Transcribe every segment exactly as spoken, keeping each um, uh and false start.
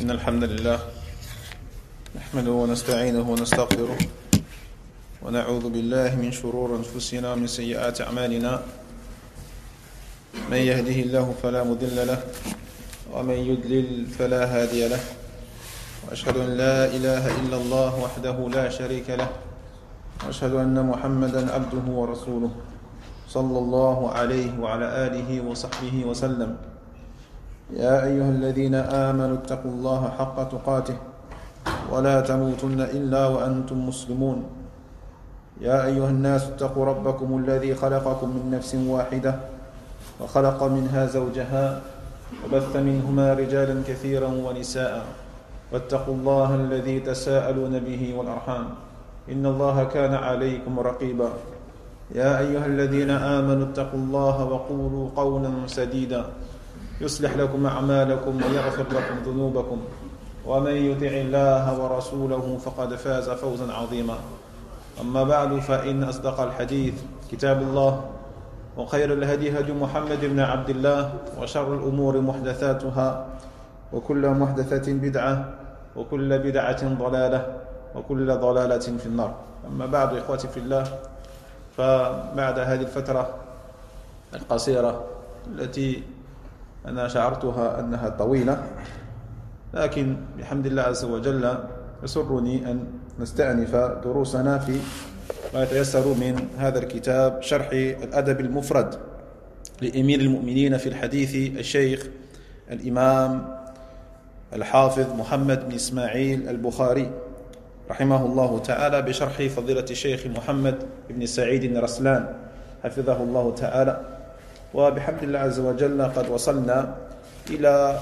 إن الحمد لله نحمده ونستعينه ونستغفره ونعوذ بالله من شرور أنفسنا ومن سيئات أعمالنا. من يهده الله فلا مضل له ومن يضلل فلا هادي له، وأشهد أن لا إله إلا الله وحده لا شريك له، وأشهد أن محمدا عبده ورسوله صلى الله عليه وعلى آله وصحبه وسلم. يا أيها الذين آمنوا اتقوا الله حق تقاته ولا تموتن إلا وأنتم مسلمون. يا أيها الناس اتقوا ربكم الذي خلقكم من نفس واحدة وخلق منها زوجها وبث منهما رجالا كثيرا ونساء، واتقوا الله الذي تساءلون به والأرحام إن الله كان عليكم رقيبا. يا أيها الذين آمنوا اتقوا الله وقولوا قولا سديدا يصلح لكم أعمالكم ويغفر لكم ذنوبكم، ومن يطع الله ورسوله فقد فاز فوزا عظيما. أما بعد، فإن أصدق الحديث كتاب الله، وخير الهدي هدي محمد بن عبد الله، وشر الأمور محدثاتها، وكل محدثة بدعة، وكل بدعة ضلالة، وكل ضلالة في النار. أما بعد، إخوتي في الله، فبعد هذه الفترة القصيرة التي أنا شعرتها أنها طويلة، لكن بحمد الله عز وجل يسرني أن نستأنف دروسنا في ما يتيسر من هذا الكتاب، شرح الأدب المفرد لأمير المؤمنين في الحديث الشيخ الإمام الحافظ محمد بن إسماعيل البخاري رحمه الله تعالى، بشرح فضيلة الشيخ محمد بن سعيد الرسلان حفظه الله تعالى. وبحمد الله عز وجل قد وصلنا إلى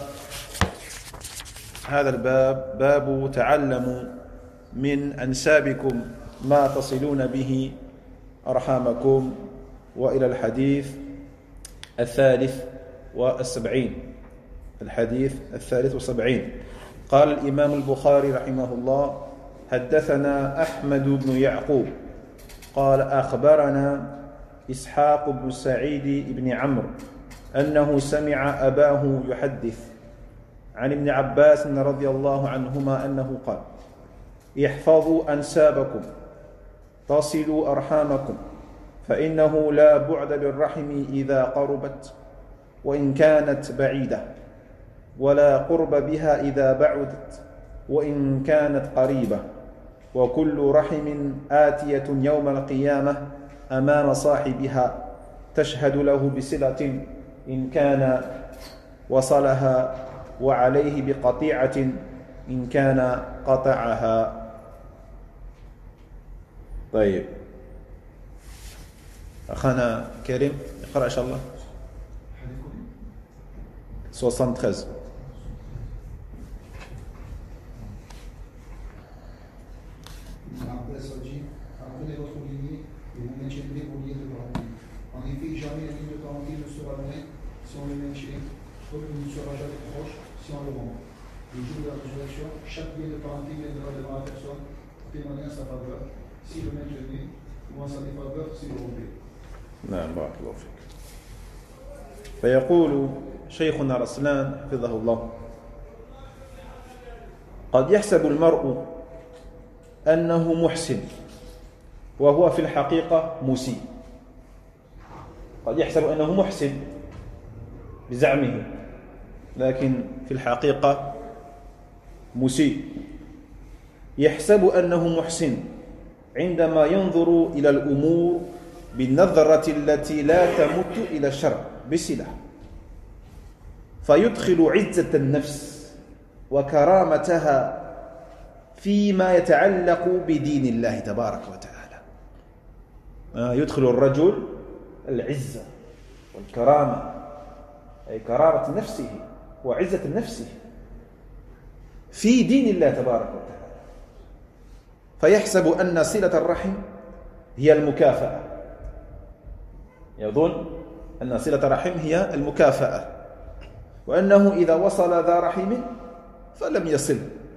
هذا الباب، باب تعلموا من أنسابكم ما تصلون به أرحامكم، وإلى الحديث الثالث والسبعين الحديث الثالث والسبعين. قال الإمام البخاري رحمه الله: حدثنا أحمد بن يعقوب قال أخبرنا إسحاق بن سعيد بن عمرو أنه سمع أباه يحدث عن ابن عباس رضي الله عنهما أنه قال: احفظوا أنسابكم تصلوا أرحامكم، فإنه لا بعد بالرحم إذا قربت وإن كانت بعيدة، ولا قرب بها إذا بعدت وإن كانت قريبة، وكل رحم آتية يوم القيامة أمام صاحبها تشهد له بصلة إن كان وصلها، وعليه بقطيعة إن كان قطعها. طيب، أخانا كريم اقرأ إن شاء الله soixante-treize. En effet, jamais la ligne de parenté ne sera loin si on le maintient, comme il ne sera jamais proche si on le rompt. Le jour de la résurrection, chaque lien de parenté viendra devant la personne pour témoigner en sa faveur, s'il le maintenait, ou en sa défaveur, s'il le rompait. نعم، بارك الله فيك. فيقول شيخنا رسلان حفظه الله: قد يحسب المرء أنه محسن وهو في الحقيقة مسيء. قد يحسب أنه محسن بزعمه، لكن في الحقيقة مسيء. يحسب أنه محسن عندما ينظر إلى الأمور بالنظرة التي لا تمت إلى الشر بصلة، فيدخل عزة النفس وكرامتها فيما يتعلق بدين الله تبارك وتعالى. يدخل الرجل العزة والكرامة، أي كرامة نفسه وعزة نفسه في دين الله تبارك وتعالى، فيحسب أن صلة الرحم هي المكافأة، يظن أن صلة الرحم هي المكافأة، وأنه إذا وصل ذا رحم فلم يصل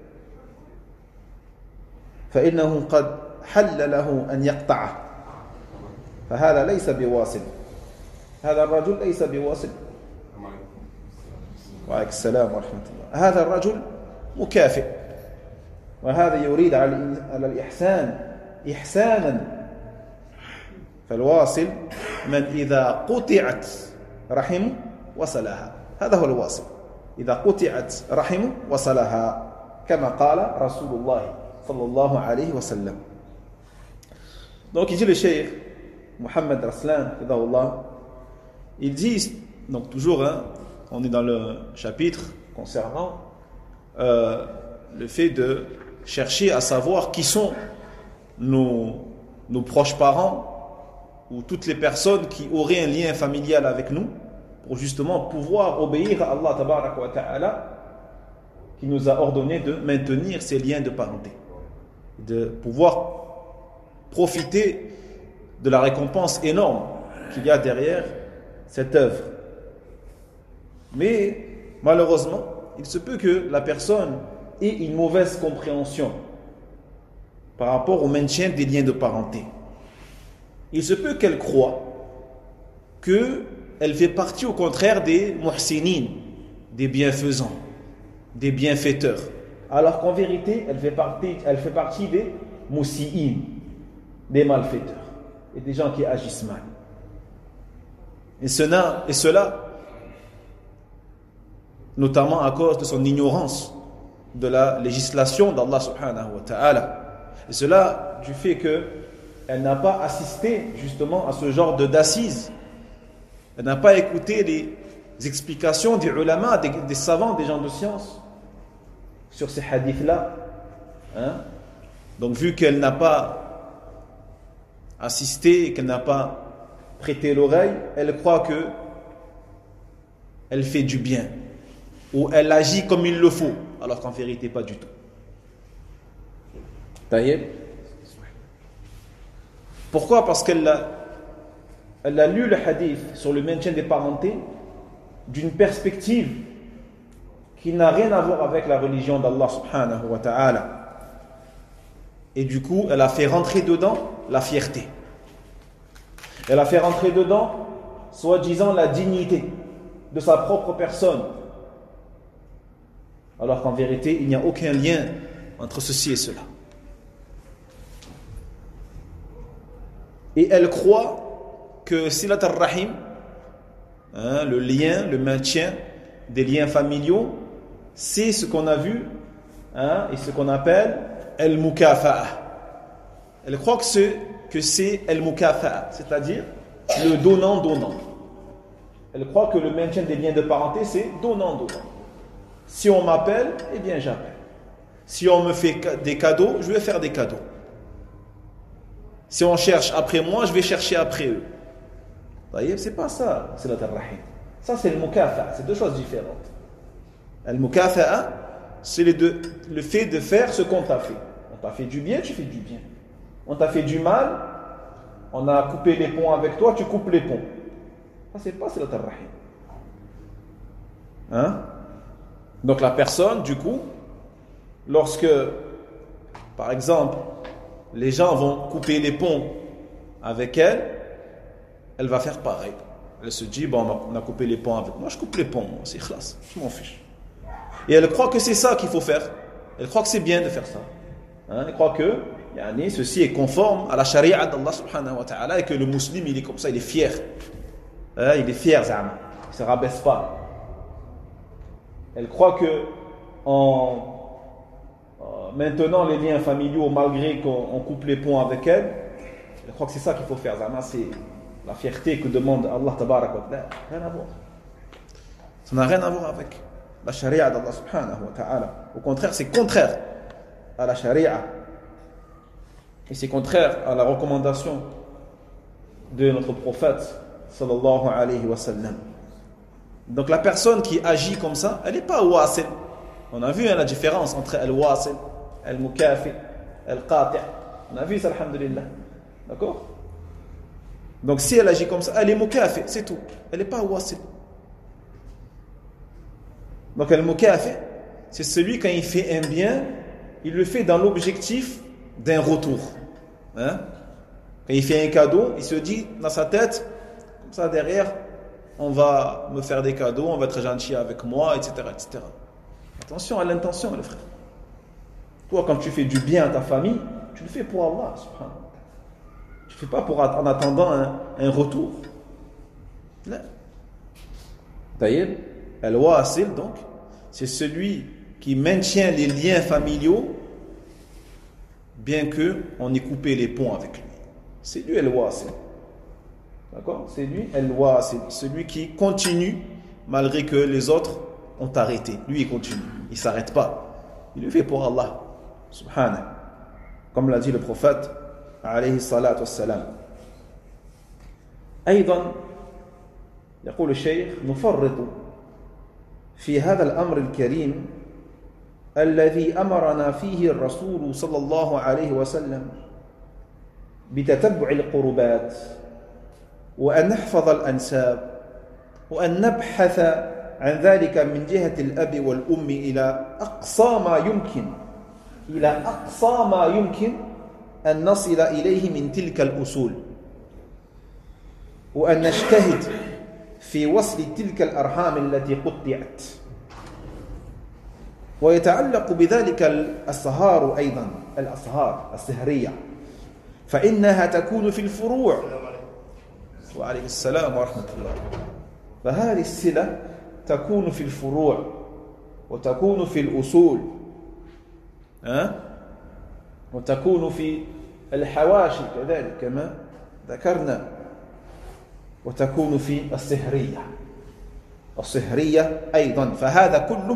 فإنه قد حل له أن يقطعه، فهذا ليس بواصل، هذا الرجل ليس بواصل. وعليكم السلام ورحمة الله. هذا الرجل مكافئ وهذا يريد على الإحسان إحسانا فالواصل من إذا قطعت رحمه وصلها هذا هو الواصل إذا قطعت رحمه وصلها كما قال رسول الله صلى الله عليه وسلم. Donc il dit le cheikh Mohamed Raslan il dit donc toujours hein, on est dans le chapitre concernant euh, le fait de chercher à savoir qui sont nos, nos proches parents ou toutes les personnes qui auraient un lien familial avec nous pour justement pouvoir obéir à Allah tabaraka wa ta'ala qui nous a ordonné de maintenir ces liens de parenté, de pouvoir profiter de la récompense énorme qu'il y a derrière cette œuvre. Mais malheureusement, il se peut que la personne ait une mauvaise compréhension par rapport au maintien des liens de parenté. Il se peut qu'elle croie qu'elle fait partie au contraire des muhsinin, des bienfaisants, des bienfaiteurs, alors qu'en vérité, elle fait partie, elle fait partie des musi'in, des malfaiteurs et des gens qui agissent mal. Et cela, et cela, notamment à cause de son ignorance de la législation d'Allah subhanahu wa ta'ala. Et cela du fait qu'elle n'a pas assisté justement à ce genre de d'assises. Elle n'a pas écouté les explications des ulama, des, des savants, des gens de science sur ces hadiths-là. Hein? Donc vu qu'elle n'a pas assisté, qu'elle n'a pas prêté l'oreille, elle croit que elle fait du bien ou elle agit comme il le faut, alors qu'en vérité pas du tout. Taïeb. Pourquoi? Parce qu'elle a, elle a lu le hadith sur le maintien des parentés d'une perspective qui n'a rien à voir avec la religion d'Allah subhanahu wa ta'ala. Et du coup, elle a fait rentrer dedans la fierté. Elle a fait rentrer dedans, soi-disant, la dignité de sa propre personne. Alors qu'en vérité, il n'y a aucun lien entre ceci et cela. Et elle croit que Silat al-Rahim, hein, le lien, le maintien des liens familiaux, c'est ce qu'on a vu hein, et ce qu'on appelle al-mukafa'a. Elle croit que c'est, que c'est al-mukafa'a, c'est-à-dire le donnant-donnant. Elle croit que le maintien des liens de parenté, c'est donnant-donnant. Si on m'appelle, eh bien j'appelle. Si on me fait des cadeaux, je vais faire des cadeaux. Si on cherche après moi, je vais chercher après eux. Vous voyez, c'est pas ça, c'est la tarrahim. Ça, c'est le mukafa'a, c'est deux choses différentes. Le mukafa'a, c'est les deux, le fait de faire ce qu'on t'a fait. On t'a fait du bien, tu fais du bien. On t'a fait du mal, on a coupé les ponts avec toi, tu coupes les ponts. Ça, c'est pas, c'est la tarrahim. Hein? Donc la personne, du coup, lorsque, par exemple, les gens vont couper les ponts avec elle, elle va faire pareil. Elle se dit, bon, on a coupé les ponts avec moi, je coupe les ponts, moi, c'est khlas, je m'en fiche. Et elle croit que c'est ça qu'il faut faire. Elle croit que c'est bien de faire ça. Hein? Elle croit que yani, ceci est conforme à la charia d'Allah subhanahu wa ta'ala et que le musulman, il est comme ça, il est fier. Hein? Il est fier, zama. Il ne se rabaisse pas. Elle croit que en euh, maintenant les liens familiaux, malgré qu'on coupe les ponts avec elle, elle croit que c'est ça qu'il faut faire. Zama, c'est la fierté que demande Allah tabarak wa ta'ala. Rien à voir. Ça n'a rien à voir avec la charia d'Allah subhanahu wa ta'ala. Au contraire, c'est contraire à la charia. Et c'est contraire à la recommandation de notre prophète sallallahu alayhi wa sallam. Donc la personne qui agit comme ça, elle n'est pas wasil. On a vu hein, la différence entre al-wasil, al-mukafi, al-qati'. On a vu ça, alhamdulillah. D'accord? Donc si elle agit comme ça, elle est mukafi, c'est tout. Elle n'est pas wasil. Donc al-mukafi, c'est celui quand il fait un bien, il le fait dans l'objectif d'un retour. Hein? Quand il fait un cadeau, il se dit dans sa tête, comme ça derrière, on va me faire des cadeaux, on va être gentil avec moi, et cetera, et cetera. Attention à l'intention, les frères. Toi, quand tu fais du bien à ta famille, tu le fais pour Allah, subhanahu wa ta'ala. Tu ne fais pas pour, en attendant un, un retour. Là. D'ailleurs, al-wasil, donc, c'est celui qui maintient les liens familiaux, bien qu'on ait coupé les ponts avec lui. C'est lui al-wasil. D'accord? C'est lui al-wasil, celui qui continue malgré que les autres ont arrêté. Lui, il continue. Il ne s'arrête pas. Il le fait pour Allah. Subhanahu. Comme l'a dit le prophète, alayhi salatu wassalam. أيضا يقول الشيخ نفرط في هذا الأمر الكريم الذي أمرنا فيه الرسول صلى الله عليه وسلم بتتبع القربات وأن نحفظ الأنساب وأن نبحث عن ذلك من جهة الأب والأم إلى أقصى ما يمكن إلى أقصى ما يمكن أن نصل إليه من تلك الأصول وأن نجتهد في وصل تلك الأرحام التي قطعت ويتعلق بذلك الأصهار أيضا الأصهار السهرية فإنها تكون في الفروع وعليه السلام ورحمة الله فهذه الصلة تكون في الفروع وتكون في الأصول أه؟ وتكون في الحواشي كذلك كما ذكرنا وتكون في السهرية السهرية أيضا فهذا كله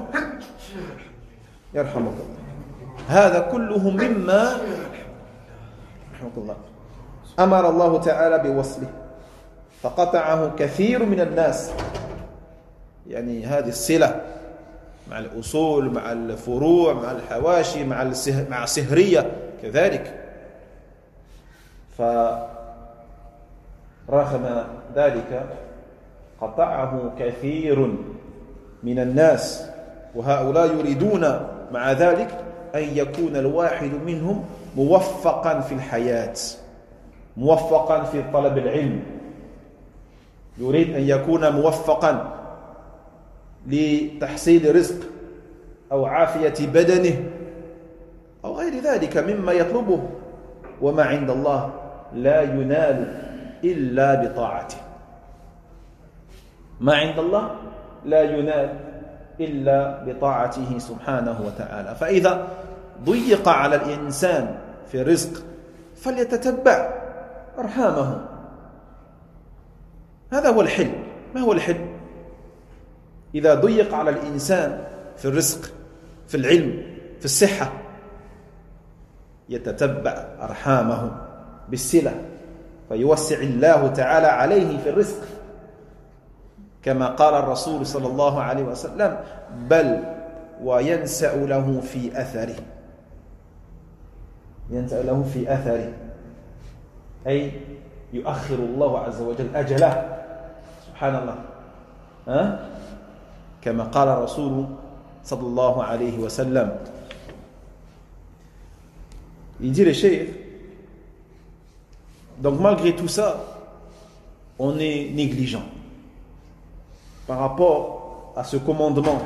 يرحمك الله هذا كله مما رحمك الله أمر الله تعالى بوصله فقطعه كثير من الناس يعني هذه الصلة مع الأصول مع الفروع مع الحواشي مع السه... مع السهرية كذلك فرغم ذلك قطعه كثير من الناس وهؤلاء يريدون مع ذلك أن يكون الواحد منهم موفقا في الحياة موفقا في طلب العلم يريد أن يكون موفقا لتحصيل رزق أو عافية بدنه أو غير ذلك مما يطلبه وما عند الله لا ينال إلا بطاعته ما عند الله لا ينال إلا بطاعته سبحانه وتعالى فإذا ضيق على الإنسان في الرزق فليتتبع أرحامه هذا هو الحل ما هو الحل إذا ضيق على الإنسان في الرزق في العلم في الصحة يتتبع أرحامه بالصلة فيوسع الله تعالى عليه في الرزق كما قال الرسول صلى الله عليه وسلم بل وينسأ له في أثره ينسأ له في أثره أي يؤخر الله عز وجل أجله سبحان الله ها؟ كما قال الرسول صلى الله عليه وسلم il dit le cheikh donc malgré tout ça on est négligent par rapport à ce commandement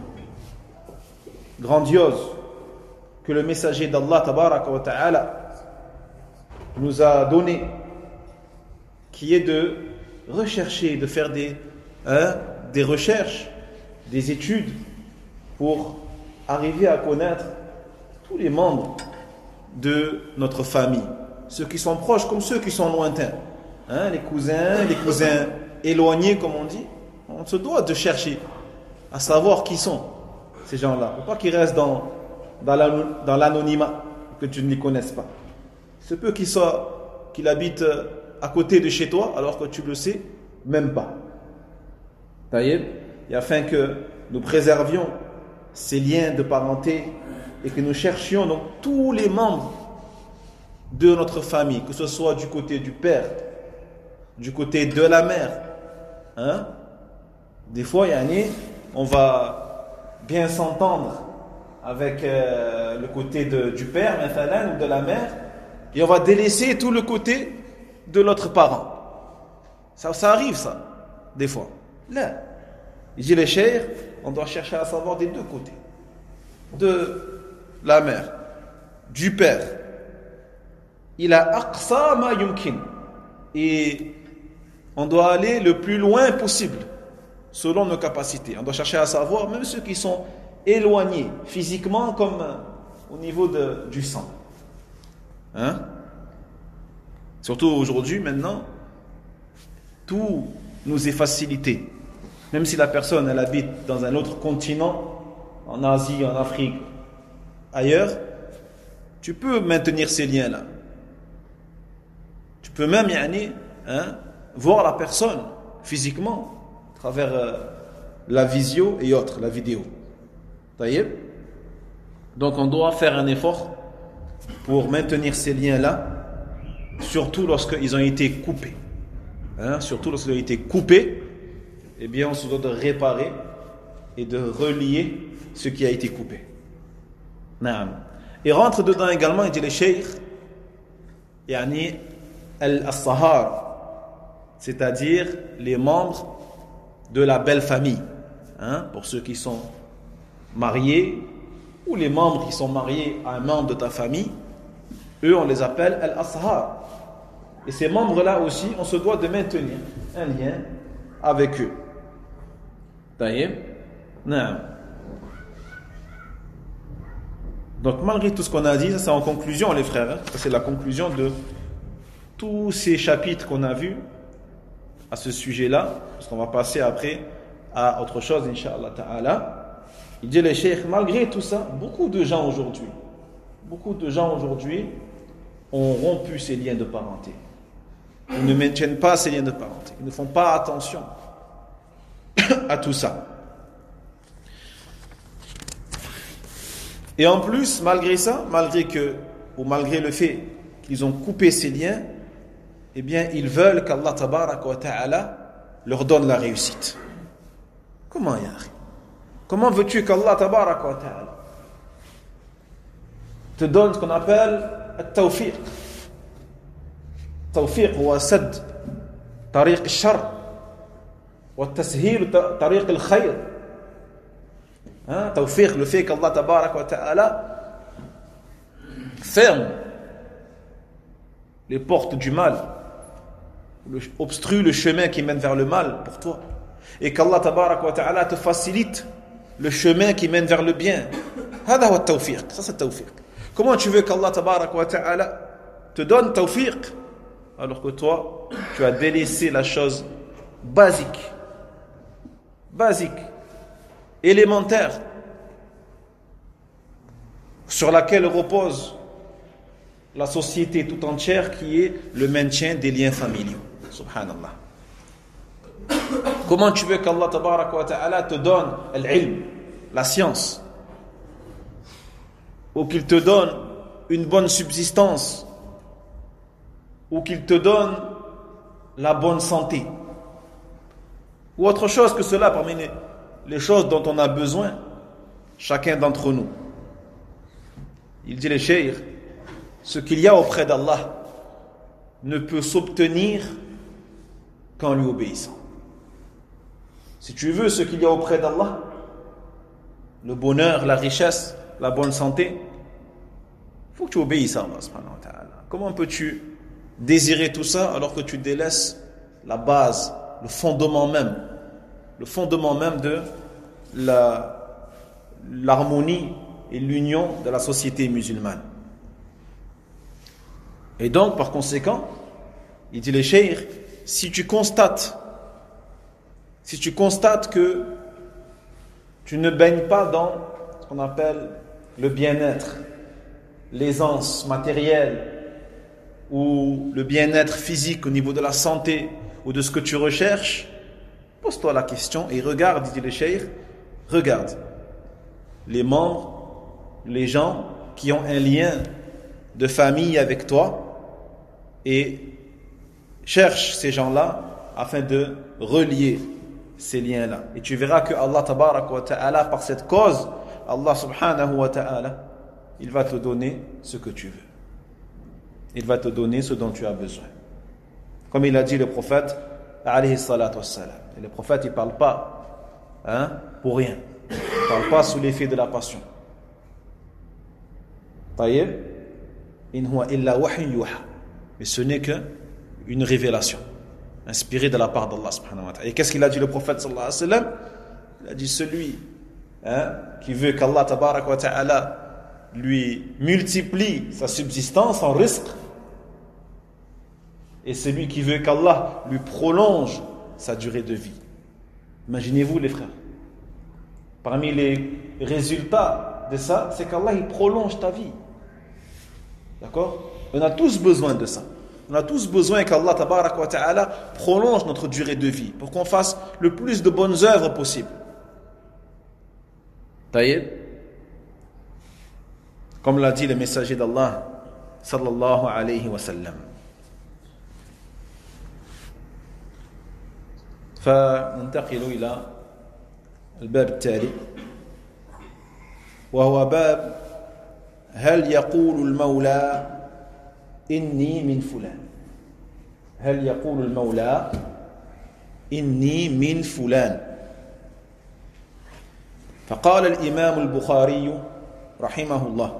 grandiose que le messager d'Allah tabaraka wa ta'ala nous a donné qui est de rechercher, de faire des, hein, des recherches, des études pour arriver à connaître tous les membres de notre famille, ceux qui sont proches comme ceux qui sont lointains, hein, les cousins, les cousins éloignés comme on dit. On se doit de chercher à savoir qui sont ces gens-là. Il ne faut pas qu'ils restent dans, dans, la, dans l'anonymat, que tu ne les connaisses pas. Il se peut qu'ils soient, qu'ils habitent à côté de chez toi alors que tu ne le sais même pas. Taïeb, et afin que nous préservions ces liens de parenté et que nous cherchions donc tous les membres de notre famille, que ce soit du côté du père, du côté de la mère. Hein? Des fois, yani, on va bien s'entendre avec euh, le côté de, du père, ou de la mère, et on va délaisser tout le côté de l'autre parent. Ça, ça arrive, ça, des fois. Là, il dit les chers, on doit chercher à savoir des deux côtés. de la mère, du père. Il a aqsa ma yumkin. Et on doit aller le plus loin possible, selon nos capacités. On doit chercher à savoir, même ceux qui sont éloignés physiquement, comme au niveau de, du sang. Hein? Surtout aujourd'hui, maintenant, tout nous est facilité. Même si la personne, elle habite dans un autre continent, en Asie, en Afrique, ailleurs, tu peux maintenir ces liens-là. Tu peux même, yani, hein, voir la personne physiquement à travers euh, la visio et autres, la vidéo. Taïeb. Donc on doit faire un effort pour maintenir ces liens-là, surtout lorsqu'ils ont été coupés. Hein, surtout lorsqu'ils ont été coupés, eh bien on se doit de réparer et de relier ce qui a été coupé. Naam. Et rentre dedans également, il dit les cheikh, yani al-sahar, c'est-à-dire les membres de la belle famille. Hein, pour ceux qui sont mariés, ou les membres qui sont mariés à un membre de ta famille, eux on les appelle al-ashar. Et ces membres-là aussi, on se doit de maintenir un lien avec eux. Taïeb. Naam. Donc malgré tout ce qu'on a dit, ça c'est en conclusion les frères, hein, ça c'est la conclusion de tous ces chapitres qu'on a vus à ce sujet-là, parce qu'on va passer après à autre chose, Inch'Allah Ta'ala. Il dit les cheikhs, malgré tout ça, beaucoup de gens aujourd'hui, beaucoup de gens aujourd'hui ont rompu ces liens de parenté. Ils ne maintiennent pas ces liens de parenté. Ils ne font pas attention à tout ça. Et en plus, malgré ça, malgré que, ou malgré le fait qu'ils ont coupé ces liens, eh bien, ils veulent qu'Allah Tabaraka wa Ta'ala leur donne la réussite. Comment, Yahri? Comment veux-tu qu'Allah Tabaraka wa Ta'ala te donne ce qu'on appelle التوفيق. التوفيق هو سد طريق الشر والتسهيل طريق الخير. Hein, tawfiq, le fait qu'Allah Tabarak wa Ta'ala ferme les portes du mal, obstrue le chemin qui mène vers le mal pour toi, et qu'Allah Tabarak wa Ta'ala te facilite le chemin qui mène vers le bien. هذا هو التوفيق. Ça c'est tawfiq. Comment tu veux qu'Allah Tabarak wa Ta'ala te donne tawfiq alors que toi tu as délaissé la chose basique basique élémentaire sur laquelle repose la société tout entière, qui est le maintien des liens familiaux. Subhanallah. Comment tu veux qu'Allah Tabarak wa Ta'ala te donne l'ilm, la science, ou qu'il te donne une bonne subsistance, ou qu'il te donne la bonne santé, ou autre chose que cela parmi les les choses dont on a besoin, chacun d'entre nous. Il dit les cheikh, ce qu'il y a auprès d'Allah ne peut s'obtenir qu'en lui obéissant. Si tu veux ce qu'il y a auprès d'Allah, le bonheur, la richesse, la bonne santé, il faut que tu obéisses à Allah subhanahu wa ta'ala. Comment peux-tu désirer tout ça alors que tu délaisses la base, le fondement même, le fondement même de la, l'harmonie et l'union de la société musulmane. Et donc, par conséquent, il dit les cheikh, si tu constates, si tu constates que tu ne baignes pas dans ce qu'on appelle le bien-être, l'aisance matérielle, ou le bien-être physique au niveau de la santé, ou de ce que tu recherches, pose-toi la question et regarde, dit le cheikh, regarde les membres, les gens qui ont un lien de famille avec toi et cherche ces gens-là afin de relier ces liens-là. Et tu verras que Allah Tabarak wa Ta'ala, par cette cause, Allah Subhanahu wa Ta'ala, il va te donner ce que tu veux. Il va te donner ce dont tu as besoin. Comme il a dit le prophète, alayhi salatu wassalam. Et le prophète, il ne parle pas hein, pour rien. Il ne parle pas sous l'effet de la passion. Taïb, in huwa illa wahyun yuha. Mais ce n'est qu'une révélation inspirée de la part d'Allah subhanahu wa ta'ala. Et qu'est-ce qu'il a dit le prophète sallallahu alayhi wa sallam? Il a dit celui hein, qui veut qu'Allah tabarak wa ta'ala lui multiplie sa subsistance en risque, et celui qui veut qu'Allah lui prolonge sa durée de vie. Imaginez-vous les frères. Parmi les résultats de ça, c'est qu'Allah il prolonge ta vie. D'accord? On a tous besoin de ça. On a tous besoin qu'Allah tabarak wa ta'ala prolonge notre durée de vie pour qu'on fasse le plus de bonnes œuvres possible. Taïb. Comme l'a dit le messager d'Allah sallallahu alayhi wa sallam. فننتقل إلى الباب التالي وهو باب هل يقول المولى إني من فلان هل يقول المولى إني من فلان فقال الإمام البخاري رحمه الله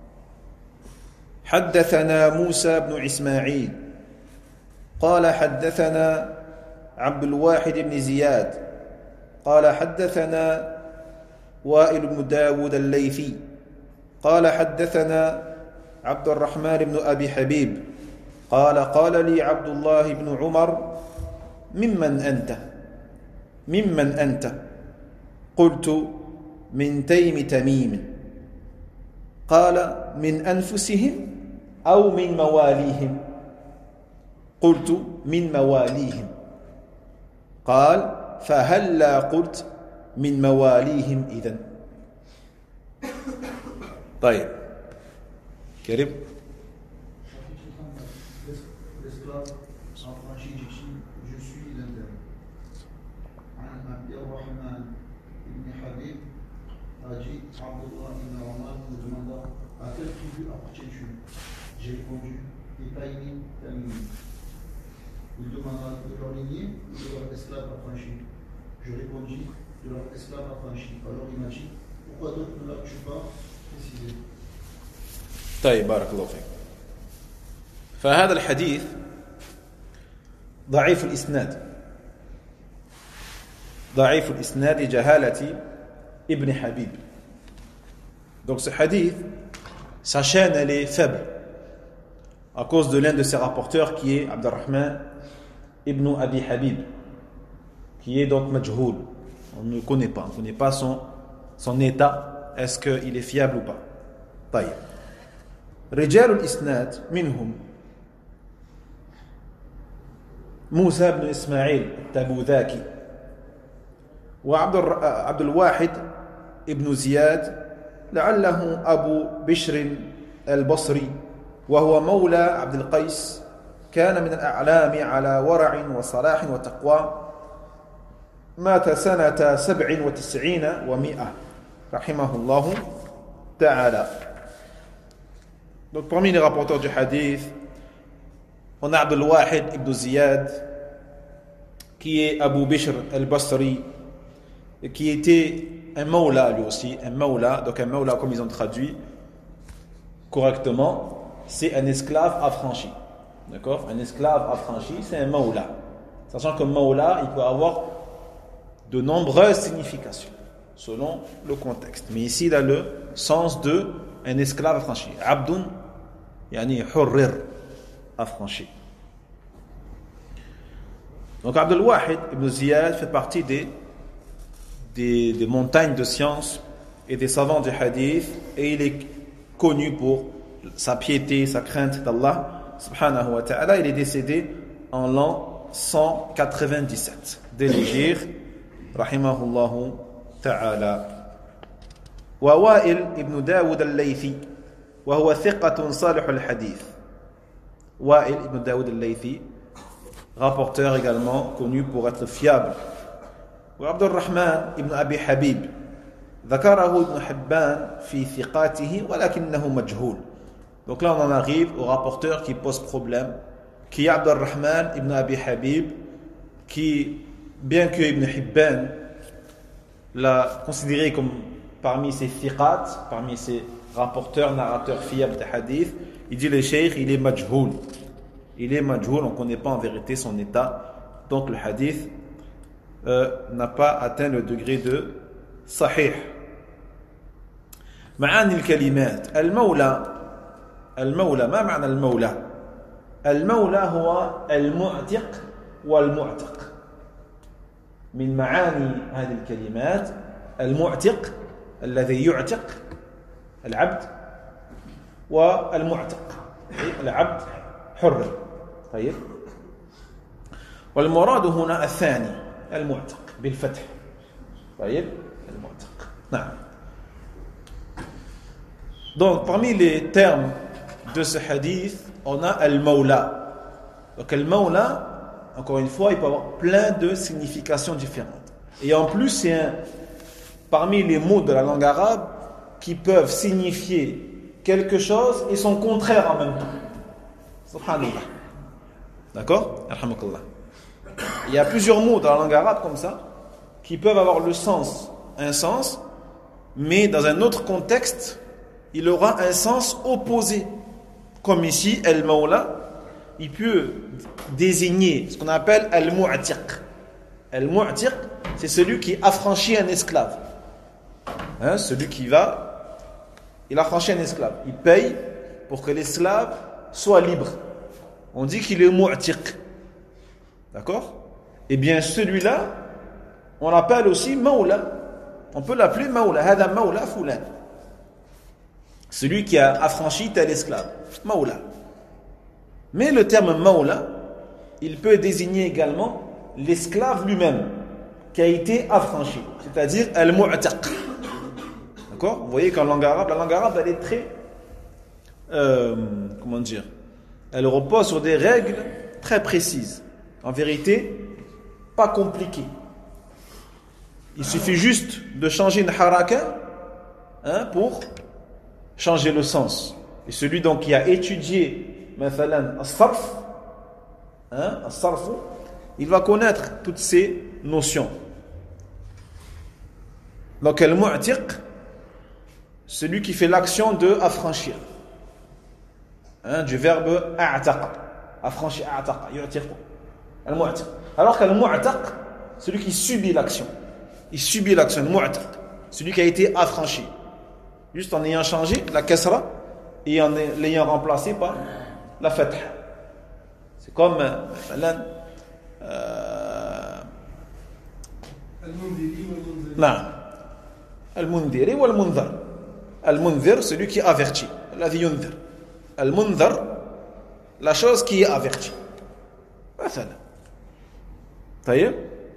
حدثنا موسى بن إسماعيل قال حدثنا عبد الواحد بن زياد قال حدثنا وائل بن داود الليثي قال حدثنا عبد الرحمن بن أبي حبيب قال قال لي عبد الله بن عمر ممن أنت ممن أنت قلت من تيم تميم قال من أنفسهم أو من مواليهم قلت من مواليهم قال فهلا قلت من مواليهم إذن طيب كريم l'esclave affranchi dit je suis l'un d'eux. عن عبد الرحمن ibn Habib a dit Abdullah ibn Omar me demanda à quelle tribu appartiens-tu? J'ai répondu Itaïni Tamimi. Il demanda de leur lignée ou de leur esclave affranchi. Je répondis de leur esclave affranchi. Alors il m'a dit pourquoi donc ne l'as-tu pas précisé? طيب بارك الله فيك. فهذا الحديث ضعيف الإسناد ضعيف الإسناد جهالة ابن حبيب. Donc ce hadith, sa chaîne elle est faible à cause de l'un de ses rapporteurs qui est Abdurrahman ibn Abi Habib, qui est donc majhoul. On ne le connaît pas, on ne connaît pas son, son état, est-ce qu'il est fiable ou pas. طيب. رجال الإسناد منهم موسى بن إسماعيل التبوذاكي وعبد عبد الواحد ابن زياد لعله أبو بشر البصري وهو مولى عبد القيس كان من الأعلام على ورع وصلاح وتقوى مات سنة سبع وتسعين ومئة رحمه الله تعالى. Donc parmi les rapporteurs du hadith, on a Abdul Wahid ibn Ziyad, qui est Abu Bishr al-Basri, qui était un maula lui aussi, un maula, donc un maula comme ils ont traduit correctement, c'est un esclave affranchi. D'accord? Un esclave affranchi, c'est un maula. Sachant que maula, il peut avoir de nombreuses significations, selon le contexte. Mais ici, il a le sens de un esclave affranchi. Abdun, yani hurrir, affranchi. Donc Abdul Wahid ibn Ziyad fait partie des, des, des montagnes de science et des savants du hadith, et il est connu pour sa piété, sa crainte d'Allah subhanahu wa ta'ala. Il est décédé en l'an cent quatre-vingt-dix-sept de l'Hégire, rahimahullahu ta'ala. ووائل ابن داود الليثي وهو ثقة صالح الحديث. وائل ابن داود الليثي, rapporteur également connu pour être fiable. وعبد الرحمن ابن أبي حبيب ذكره ابن حبان في ثقاته ولكنه مجهول. Donc là on en arrive au rapporteur qui pose problème, qui est Abd al-Rahman ibn Abi Habib, qui, bien que Ibn Hibban l'a considéré comme parmi ces thiqat, parmi ces rapporteurs, narrateurs fiables de hadith, il dit le cheikh, il est majhoul. Il est majhoul, on ne connaît pas en vérité son état. Donc le hadith euh, n'a pas atteint le degré de sahih. معاني الكلمات المولى المولى ما معنى المولى المولى هو المعتق والمعتق من معاني هذه الكلمات المعتق الذي يعتق العبد والمعتق العبد حر طيب والمراد هنا الثاني المعتق بالفتح طيب المعتق نعم. Donc parmi les termes de ce hadith on a al-mawla. Donc al-mawla, encore une fois, il peut avoir plein de significations différentes. Et en plus, c'est un, parmi les mots de la langue arabe qui peuvent signifier quelque chose et son contraire en même temps. Subhanallah. D'accord? Alhamdulillah. Il y a plusieurs mots dans la langue arabe comme ça qui peuvent avoir le sens, un sens, mais dans un autre contexte, il aura un sens opposé. Comme ici, al-mawla, il peut désigner ce qu'on appelle al-mu'tiq. Al-mu'tiq, c'est celui qui affranchit un esclave. Hein, celui qui va, il affranchit un esclave. Il paye pour que l'esclave soit libre. On dit qu'il est mu'tiq. D'accord? Eh bien, celui-là, on l'appelle aussi mawla. On peut l'appeler mawla. Hada mawla fulan. Celui qui a affranchi tel esclave. Mawla. Mais le terme mawla, il peut désigner également l'esclave lui-même qui a été affranchi, c'est-à-dire al-mu'taq. D'accord? Vous voyez qu'en langue arabe, la langue arabe elle est très euh, comment dire? Elle repose sur des règles très précises. En vérité, pas compliquées. Il suffit juste de changer une haraka hein, pour changer le sens. Et celui donc qui a étudié mathalan as-sarf, hein, as-sarf, il va connaître toutes ces notions. Donc al-mu'tiq, celui qui fait l'action de affranchir, hein, du verbe a'taqa, affranchir, a'taqa, yu'tiq, al-mu'tiq. Alors qu'al-mu'taq, celui qui subit l'action, il subit l'action, al-mu'taq, celui qui a été affranchi, juste en ayant changé la kasra et en l'ayant remplacé par la fath. C'est comme euh, non, al-mundhiri ou al-mundhar. Al-mundhir, celui qui avertit. Alladhi yundhir. Al-mundhar, la chose qui est avertie. Mathalan. Taïeb.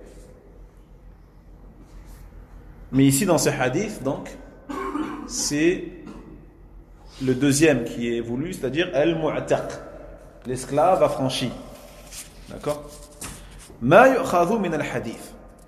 Mais ici dans ce hadith, donc, c'est le deuxième qui est voulu, c'est-à-dire al-mu'taq, l'esclave affranchi. D'accord? ما يؤخذ من الحديث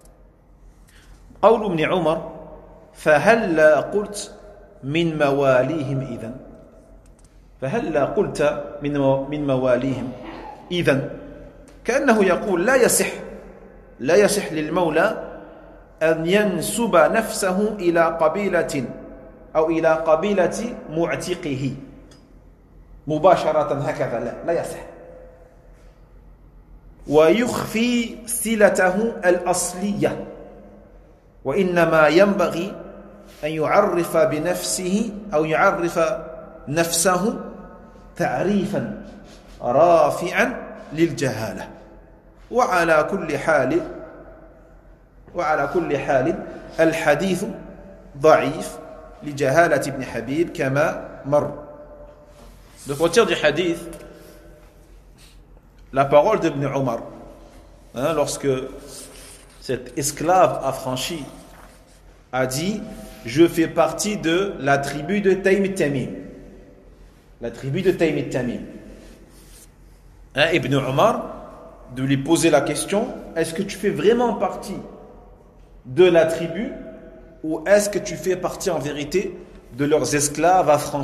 قول ابن عمر فهلا قلت من مواليهم إذن فهلا قلت من من مواليهم إذن كأنه يقول لا يصح لا يصح للمولى أن ينسب نفسه إلى قبيلة أو إلى قبيلة معتقه مباشرة هكذا لا لا يصح ويخفي صلته الأصلية وإنما ينبغي أن يعرف بنفسه أو يعرف نفسه تعريفا رافعا للجهالة وعلى كل حال وعلى كل حال الحديث ضعيف لجهالة ابن حبيب كما مر. Donc au tiers du hadith, la parole d'Ibn Omar, hein, lorsque cet esclave affranchi a dit « Je fais partie de la tribu de Taym Tamim ». La tribu de Taym Tamim. Hein, Ibn Omar, de lui poser la question « Est-ce que tu fais vraiment partie de la tribu ou est-ce que tu fais partie en vérité de leurs esclaves affranchis ?»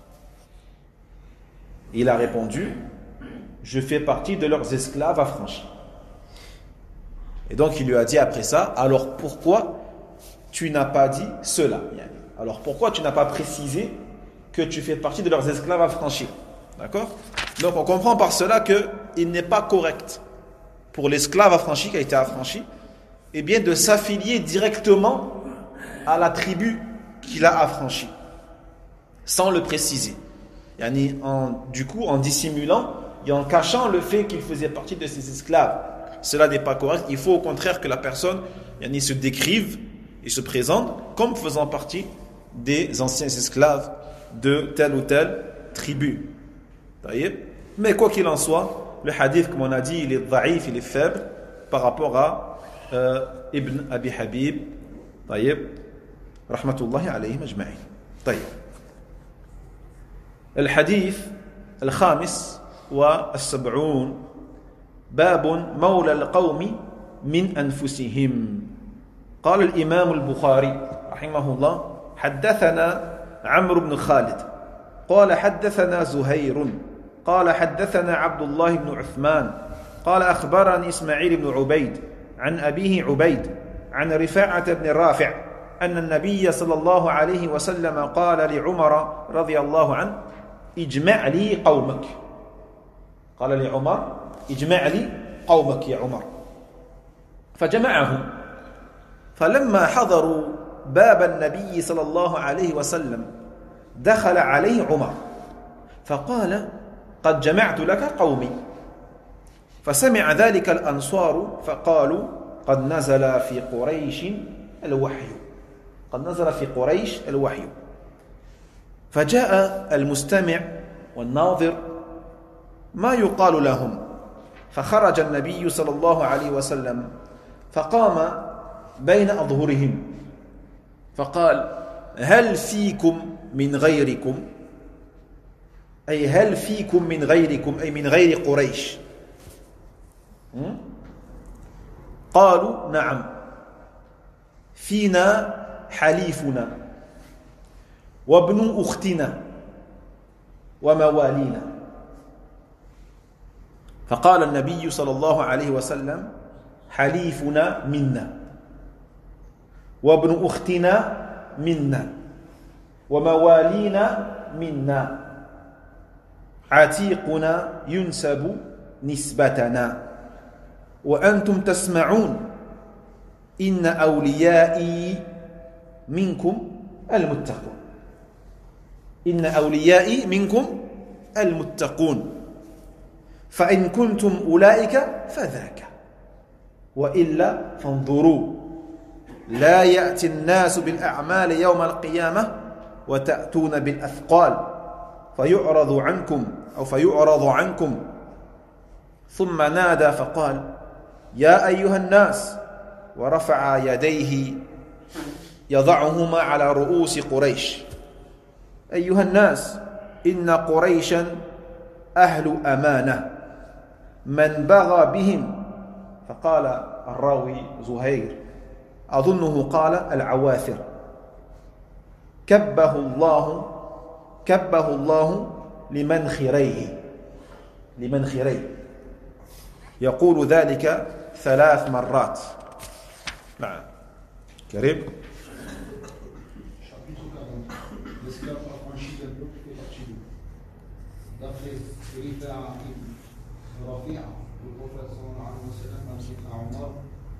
Il a répondu « Je fais partie de leurs esclaves affranchis ». Et donc il lui a dit après ça « Alors pourquoi tu n'as pas dit cela. Alors pourquoi tu n'as pas précisé que tu fais partie de leurs esclaves affranchis? D'accord? Donc on comprend par cela qu'il n'est pas correct pour l'esclave affranchi qui a été affranchi, eh bien de s'affilier directement à la tribu qu'il a affranchie, sans le préciser. Yani en, du coup, en dissimulant et en cachant le fait qu'il faisait partie de ses esclaves. Cela n'est pas correct. Il faut au contraire que la personne yani, se décrive et se présente comme faisant partie des anciens esclaves de telle ou telle tribu. Mais quoi qu'il en soit, le hadith, comme on a dit, il est dhaïf, il est faible par rapport à euh, Ibn Abi Habib. Rahmatullahi alayhim ajma'in. طيب. الحديث الخامس والسبعون باب مولى القوم من أنفسهم. قال الإمام البخاري رحمه الله حدثنا عمرو بن خالد قال حدثنا زهير قال حدثنا عبد الله بن عثمان قال أخبرني إسماعيل بن عبيد عن أبيه عبيد عن رفاعة بن رافع أن النبي صلى الله عليه وسلم قال لعمر رضي الله عنه اجمع لي قومك. قال لعمر اجمع لي قومك يا عمر. فجمعهم فلما حضروا باب النبي صلى الله عليه وسلم دخل عليه عمر فقال قد جمعت لك قومي. فسمع ذلك الأنصار فقالوا قد نزل في قريش الوحي قد نزل في قريش الوحي. فجاء المستمع والناظر ما يقال لهم فخرج النبي صلى الله عليه وسلم فقام بين أظهرهم فقال هل فيكم من غيركم أي هل فيكم من غيركم أي من غير قريش؟ قالوا نعم فينا حليفنا وابن أختنا وموالينا. فقال النبي صلى الله عليه وسلم حليفنا منا وابن أختنا منا وموالينا منا عتيقنا ينسب نسبتنا وأنتم تسمعون إن أوليائي منكم المتقون إن أوليائي منكم المتقون فإن كنتم أولئك فذاك وإلا فانظروا لا يأتي الناس بالأعمال يوم القيامة وتأتون بالأثقال فيعرض عنكم أو فيعرض عنكم ثم نادى فقال يا أيها الناس ورفع يديه يضعهما على رؤوس قريش أيها الناس إن قريشا أهل أمانة من بغى بهم. فقال الراوي زهير أظنه قال العواثر كبه الله كبه الله لمنخريه لمنخريه يقول ذلك ثلاث مرات. نعم كريم. L'esclave affranchi d'un peuple fait partie d'eux. D'après Rifa'a ibn Rafi'a, le prophète sallallahu alayhi wa sallam a dit à Omar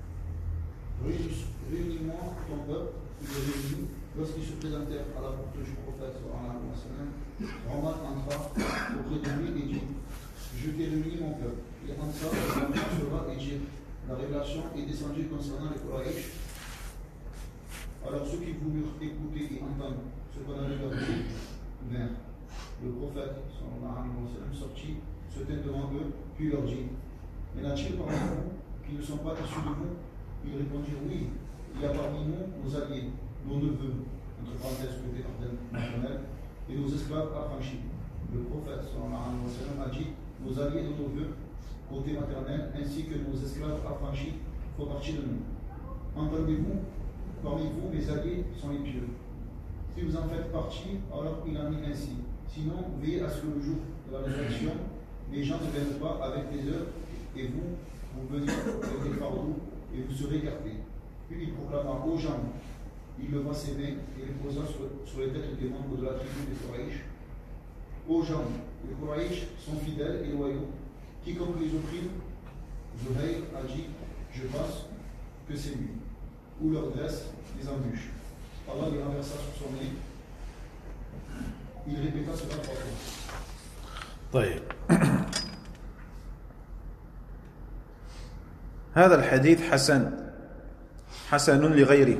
réunis-moi ton peuple, il est réuni. Lorsqu'ils se présentèrent à la porte du prophète sallallahu alayhi wa sallam, Omar entra auprès de lui et dit je t'ai réuni mon peuple. Et entra sur cela et dit la révélation est descendue concernant les Quraysh. Alors ceux qui voulurent écouter et entendre ce qu'on avait leur dit, vinrent. Le prophète sallallahu alayhi wa sallam sortit, se tint devant eux, puis leur dit y en a-t-il parmi vous qui ne sont pas issus de vous? Ils répondirent oui, il y a parmi nous nos alliés, nos neveux, entre parenthèses côté maternel, et nos esclaves affranchis. Le prophète sallallahu alayhi wa sallam a dit nos alliés et nos neveux, côté maternel, ainsi que nos esclaves affranchis font partie de nous. Entendez-vous? Parmi vous, mes alliés sont les pieux. Si vous en faites partie, alors il en est ainsi. Sinon, veillez à ce que le jour de la résurrection, les gens ne viennent pas avec les heures, et vous, vous venez avec des fardeaux, et vous serez gardés. Puis il proclama aux gens il leva ses mains et les posa sur, sur les têtes des membres de la tribu des Quraysh. Ô gens, les Quraysh sont fidèles et loyaux. Quiconque les opprime, Zuhayr a dit, je pense que c'est lui. Ou leur dresse des embûches. Allah les renversa sur son nez. Il répéta cela trois fois. طيب هذا الحديث حسن حسن لغيره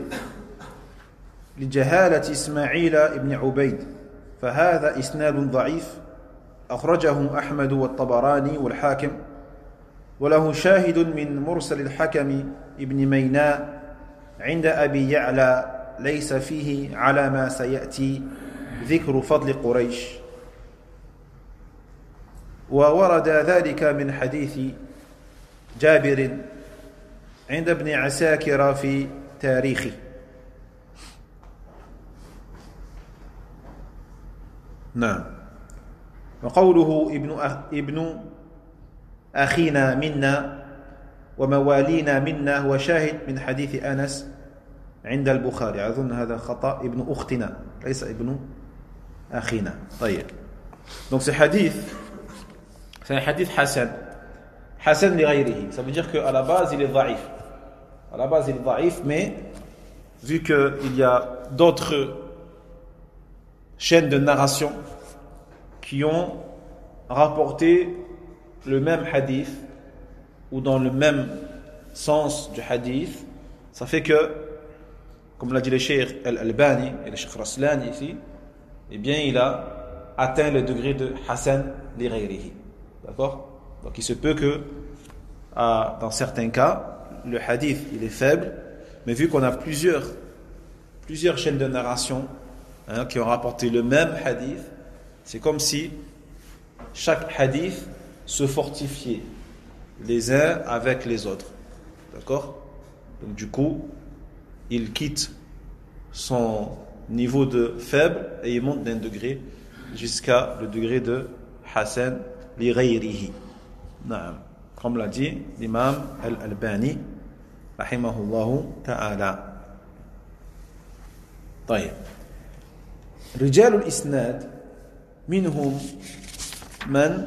لجهالة إسماعيل ابن عبيد فهذا إسناد ضعيف أخرجه أحمد والطبراني والحاكم وله شاهد من مرسل الحكم ابن ميناء عند أبي يعلى ليس فيه على ما سيأتي ذكر فضل قريش وورد ذلك من حديث جابر عند ابن عساكر في تاريخه نعم وقوله ابن ابن أخينا منا وموالينا منا هو شاهد من حديث أنس عند البخاري أظن هذا خطأ ابن أختنا ليس ابن أخينا طيب donc ce hadith c'est un hadith Hassan Hassan لغيره ça veut dire qu'à la base il est dhaif à la base il est dhaif mais vu qu'il y a d'autres chaînes de narration qui ont rapporté le même hadith ou dans le même sens du hadith, ça fait que, comme l'a dit le Cheikh Al-Albani et le Cheikh Raslani ici, eh bien il a atteint le degré de Hassan li ghayrihi. D'accord? Donc il se peut que, à, dans certains cas, le hadith il est faible, mais vu qu'on a plusieurs, plusieurs chaînes de narration hein, qui ont rapporté le même hadith, c'est comme si chaque hadith se fortifiait les uns avec les autres. D'accord? Donc du coup, il quitte son niveau de faible et il monte d'un degré jusqu'à le degré de Hassan li ghayrihi. Naam. Comme l'a dit l'imam Al-Albani rahimahullahu ta'ala. طيب. رجال الإسناد منهم من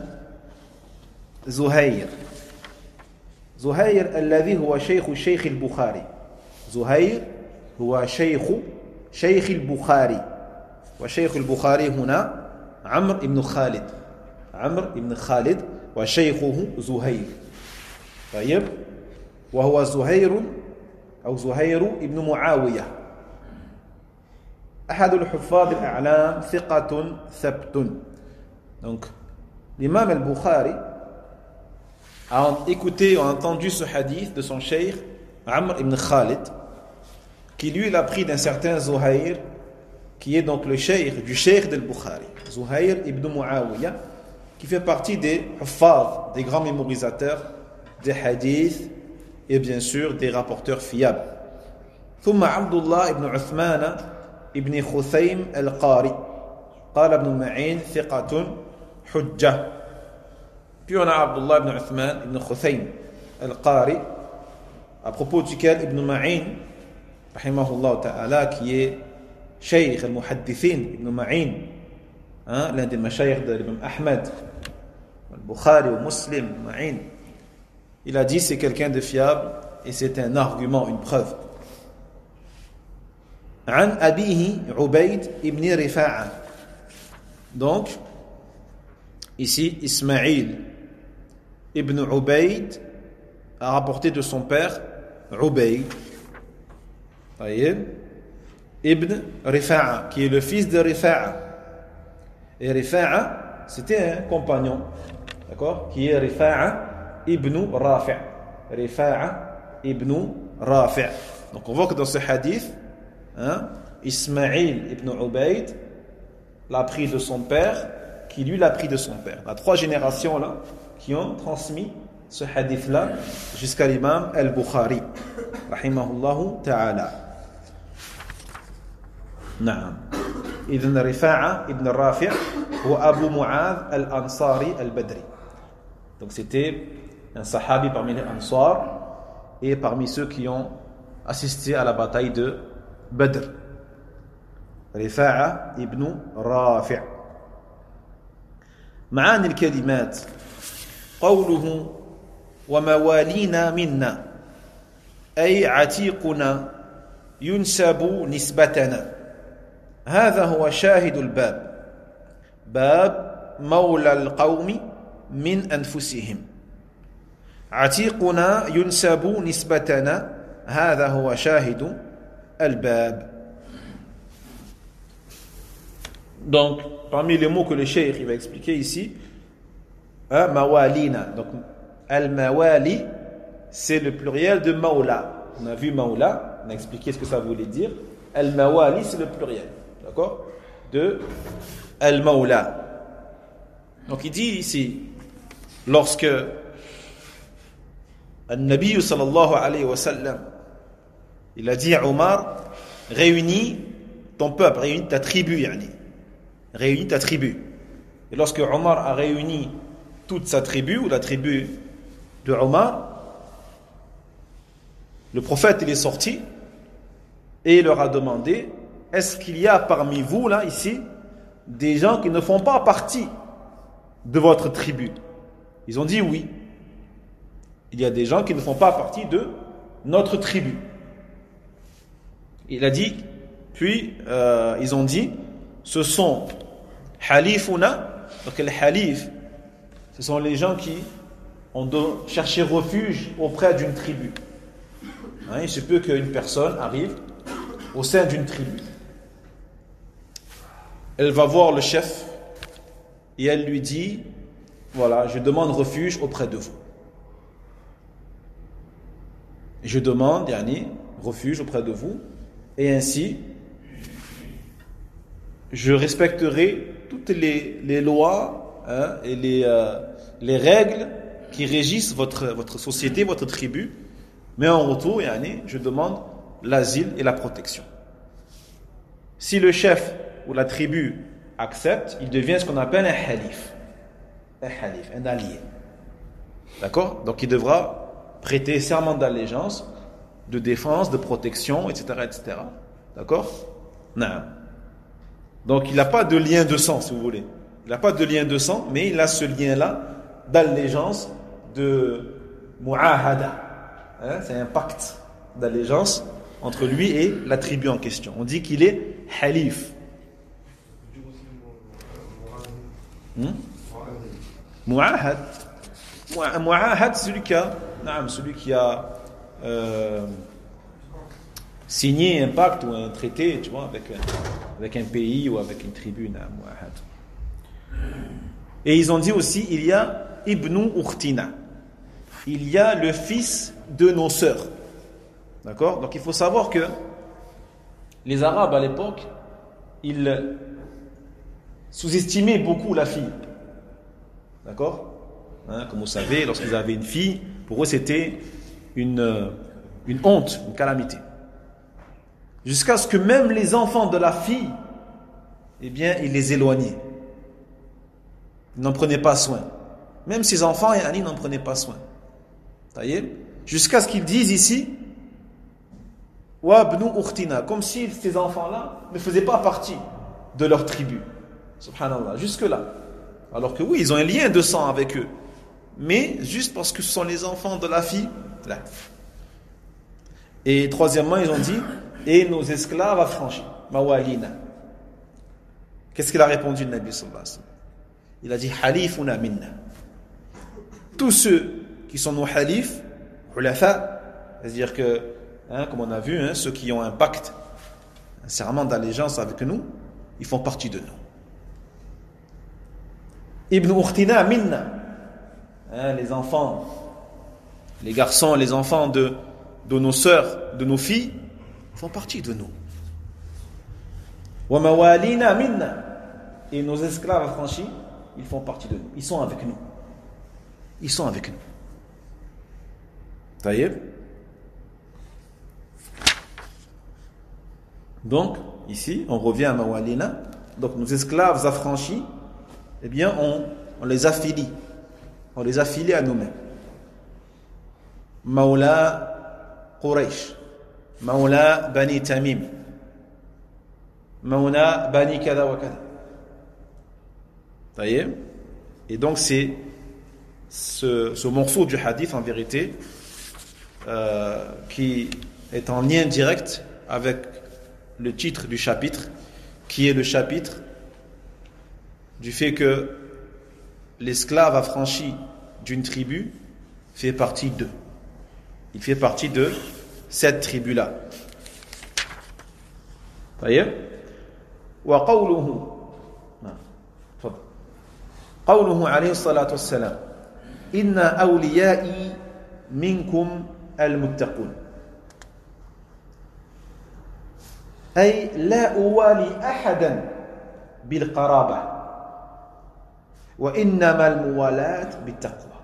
زهير زهير الذي هو شيخ شيخ البخاري زهير هو شيخ شيخ البخاري وشيخ البخاري هنا عمرو بن خالد عمرو بن خالد وشيخه زهير طيب وهو زهير أو زهير بن معاوية أحد الحفاظ الأعلام ثقة ثبت. Donc l'imam al-Bukhari a écouté, a entendu ce hadith de son cheikh Amr ibn Khalid qui lui l'a pris d'un certain Zuhayr qui est donc le cheikh du cheikh del-Bukhari Zuhayr ibn Muawiyah qui fait partie des huffaz, des grands mémorisateurs des hadiths et bien sûr des rapporteurs fiables. ثم عبد الله ibn عثمان ابن خثيم القاري قال ابن معين ثقة حجة. Puis on a Abdullah ibn Uthman ibn Khuthaym al-Qari à propos duquel Ibn Ma'in rahimahullah ta'ala qui est Shaykh al-Muhaddithin Ibn Ma'in hein, l'un des mashayikh de l'imam Ahmed al-Bukhari ou Muslim Ma'in il a dit c'est quelqu'un de fiable et c'est un argument, une preuve. عن أبيه عبيد ابن رفاعة. Donc ici Ismaïl ibn Ubayd a rapporté de son père Ubayd ibn Rifa'a qui est le fils de Rifa'a et Rifa'a c'était un compagnon d'accord qui est Rifa'a ibn Rafi' Rifa'a ibn Rafi'. Donc on voit que dans ce hadith hein, Ismaïl ibn Ubayd l'a pris de son père qui lui l'a pris de son père. Il y a trois générations là qui ont transmis ce hadith là jusqu'à l'imam al-Bukhari rahimahullahu ta'ala. Naam. Ibn Rifa'a ibn Rafi' ou Abu Mu'adh al-Ansari al-Badri. Donc c'était un sahabi parmi les Ansar et parmi ceux qui ont assisté à la bataille de Badr. رفاعة ابن رافع. معاني الكلمات قوله وموالينا منا أي عتيقنا ينسب نسبتنا. هذا هو شاهد الباب، باب مولى القوم من أنفسهم. عتيقنا ينسب نسبتنا، هذا هو شاهد الباب. Donc, parmi les mots que le cheikh il va expliquer ici, hein, mawalina. Donc, al-mawali, c'est le pluriel de maula. On a vu maula, on a expliqué ce que ça voulait dire. Al-mawali, c'est le pluriel, d'accord, de al-maula. Donc, il dit ici, lorsque Al-Nabi sallallahu alayhi wa sallam, il a dit à Omar, réunis ton peuple, réunis ta tribu, yani. Réunis ta tribu. Et lorsque Omar a réuni toute sa tribu, ou la tribu de Omar, le prophète il est sorti et il leur a demandé, est-ce qu'il y a parmi vous, là, ici, des gens qui ne font pas partie de votre tribu? Ils ont dit oui. Il y a des gens qui ne font pas partie de notre tribu. Il a dit, puis euh, ils ont dit, ce sont halifuna. Donc le halif, ce sont les gens qui ont cherché refuge auprès d'une tribu. Hein, il se peut qu'une personne arrive au sein d'une tribu. Elle va voir le chef et elle lui dit, voilà, je demande refuge auprès de vous. Je demande, yani, refuge auprès de vous, et ainsi, je respecterai toutes les, les lois, hein, et les, euh, les règles qui régissent votre, votre société, votre tribu, mais en retour, yani, je demande l'asile et la protection. Si le chef ou la tribu accepte, il devient ce qu'on appelle un halif. Un halif, un allié. D'accord? Donc il devra prêter serment d'allégeance, de défense, de protection, et cetera, et cetera. D'accord? Non. Donc il n'a pas de lien de sang, si vous voulez. Il n'a pas de lien de sang, mais il a ce lien-là d'allégeance, de mu'ahada. Hein? C'est un pacte d'allégeance entre lui et la tribu en question. On dit qu'il est halif. Hmm? Mu'ahad. Mu'ahad, celui qui a, non, celui qui a euh, signé un pacte ou un traité, tu vois, avec, avec un pays ou avec une tribu. Non, Mu'ahad. Et ils ont dit aussi, il y a Ibnu Ukhtina. Il y a le fils de nos sœurs. D'accord? Donc il faut savoir que les Arabes à l'époque, ils sous-estimaient beaucoup la fille. D'accord? Hein, comme vous savez, lorsqu'ils avaient une fille, pour eux c'était une, une honte, une calamité. Jusqu'à ce que même les enfants de la fille, eh bien, ils les éloignaient. Ils n'en prenaient pas soin. Même ses enfants, ils n'en prenaient pas soin. Jusqu'à ce qu'ils disent ici, Wabnu Ukhtina, comme si ces enfants-là ne faisaient pas partie de leur tribu. Subhanallah, jusque-là. Alors que oui, ils ont un lien de sang avec eux. Mais juste parce que ce sont les enfants de la fille. Là. Et troisièmement, ils ont dit, et nos esclaves affranchis, mawalina. Qu'est-ce qu'il a répondu le Nabi sallallahu alayhi wa sallam? Il a dit, halifuna minna. Tous ceux qui sont nos halifs, hulafa, c'est-à-dire que, hein, comme on a vu, hein, ceux qui ont un pacte, un serment d'allégeance avec nous, ils font partie de nous. Ibn Ukhtina minna, hein, les enfants, les garçons, les enfants de, de nos sœurs, de nos filles, font partie de nous. Wa mawalina minna, et nos esclaves affranchis, ils font partie de nous. Ils sont avec nous. Ils sont avec nous. Taïeb. Donc, ici, on revient à mawalina. Donc, nos esclaves affranchis, eh bien, on, on les affilie. On les affilie à nous-mêmes. Maula Quraysh, Maula Bani Tamim. Mauna bani kada wa kada. Vous voyez? Et donc c'est ce, ce morceau du hadith en vérité euh, qui est en lien direct avec le titre du chapitre, qui est le chapitre du fait que l'esclave affranchi d'une tribu fait partie d'eux. Il fait partie de cette tribu-là. Vous voyez? Wa qawluhu. قوله عليه الصلاة والسلام إن أوليائي منكم المتقون أي لا أوالي أحدا بالقرابة وإنما الموالاة بالتقوى.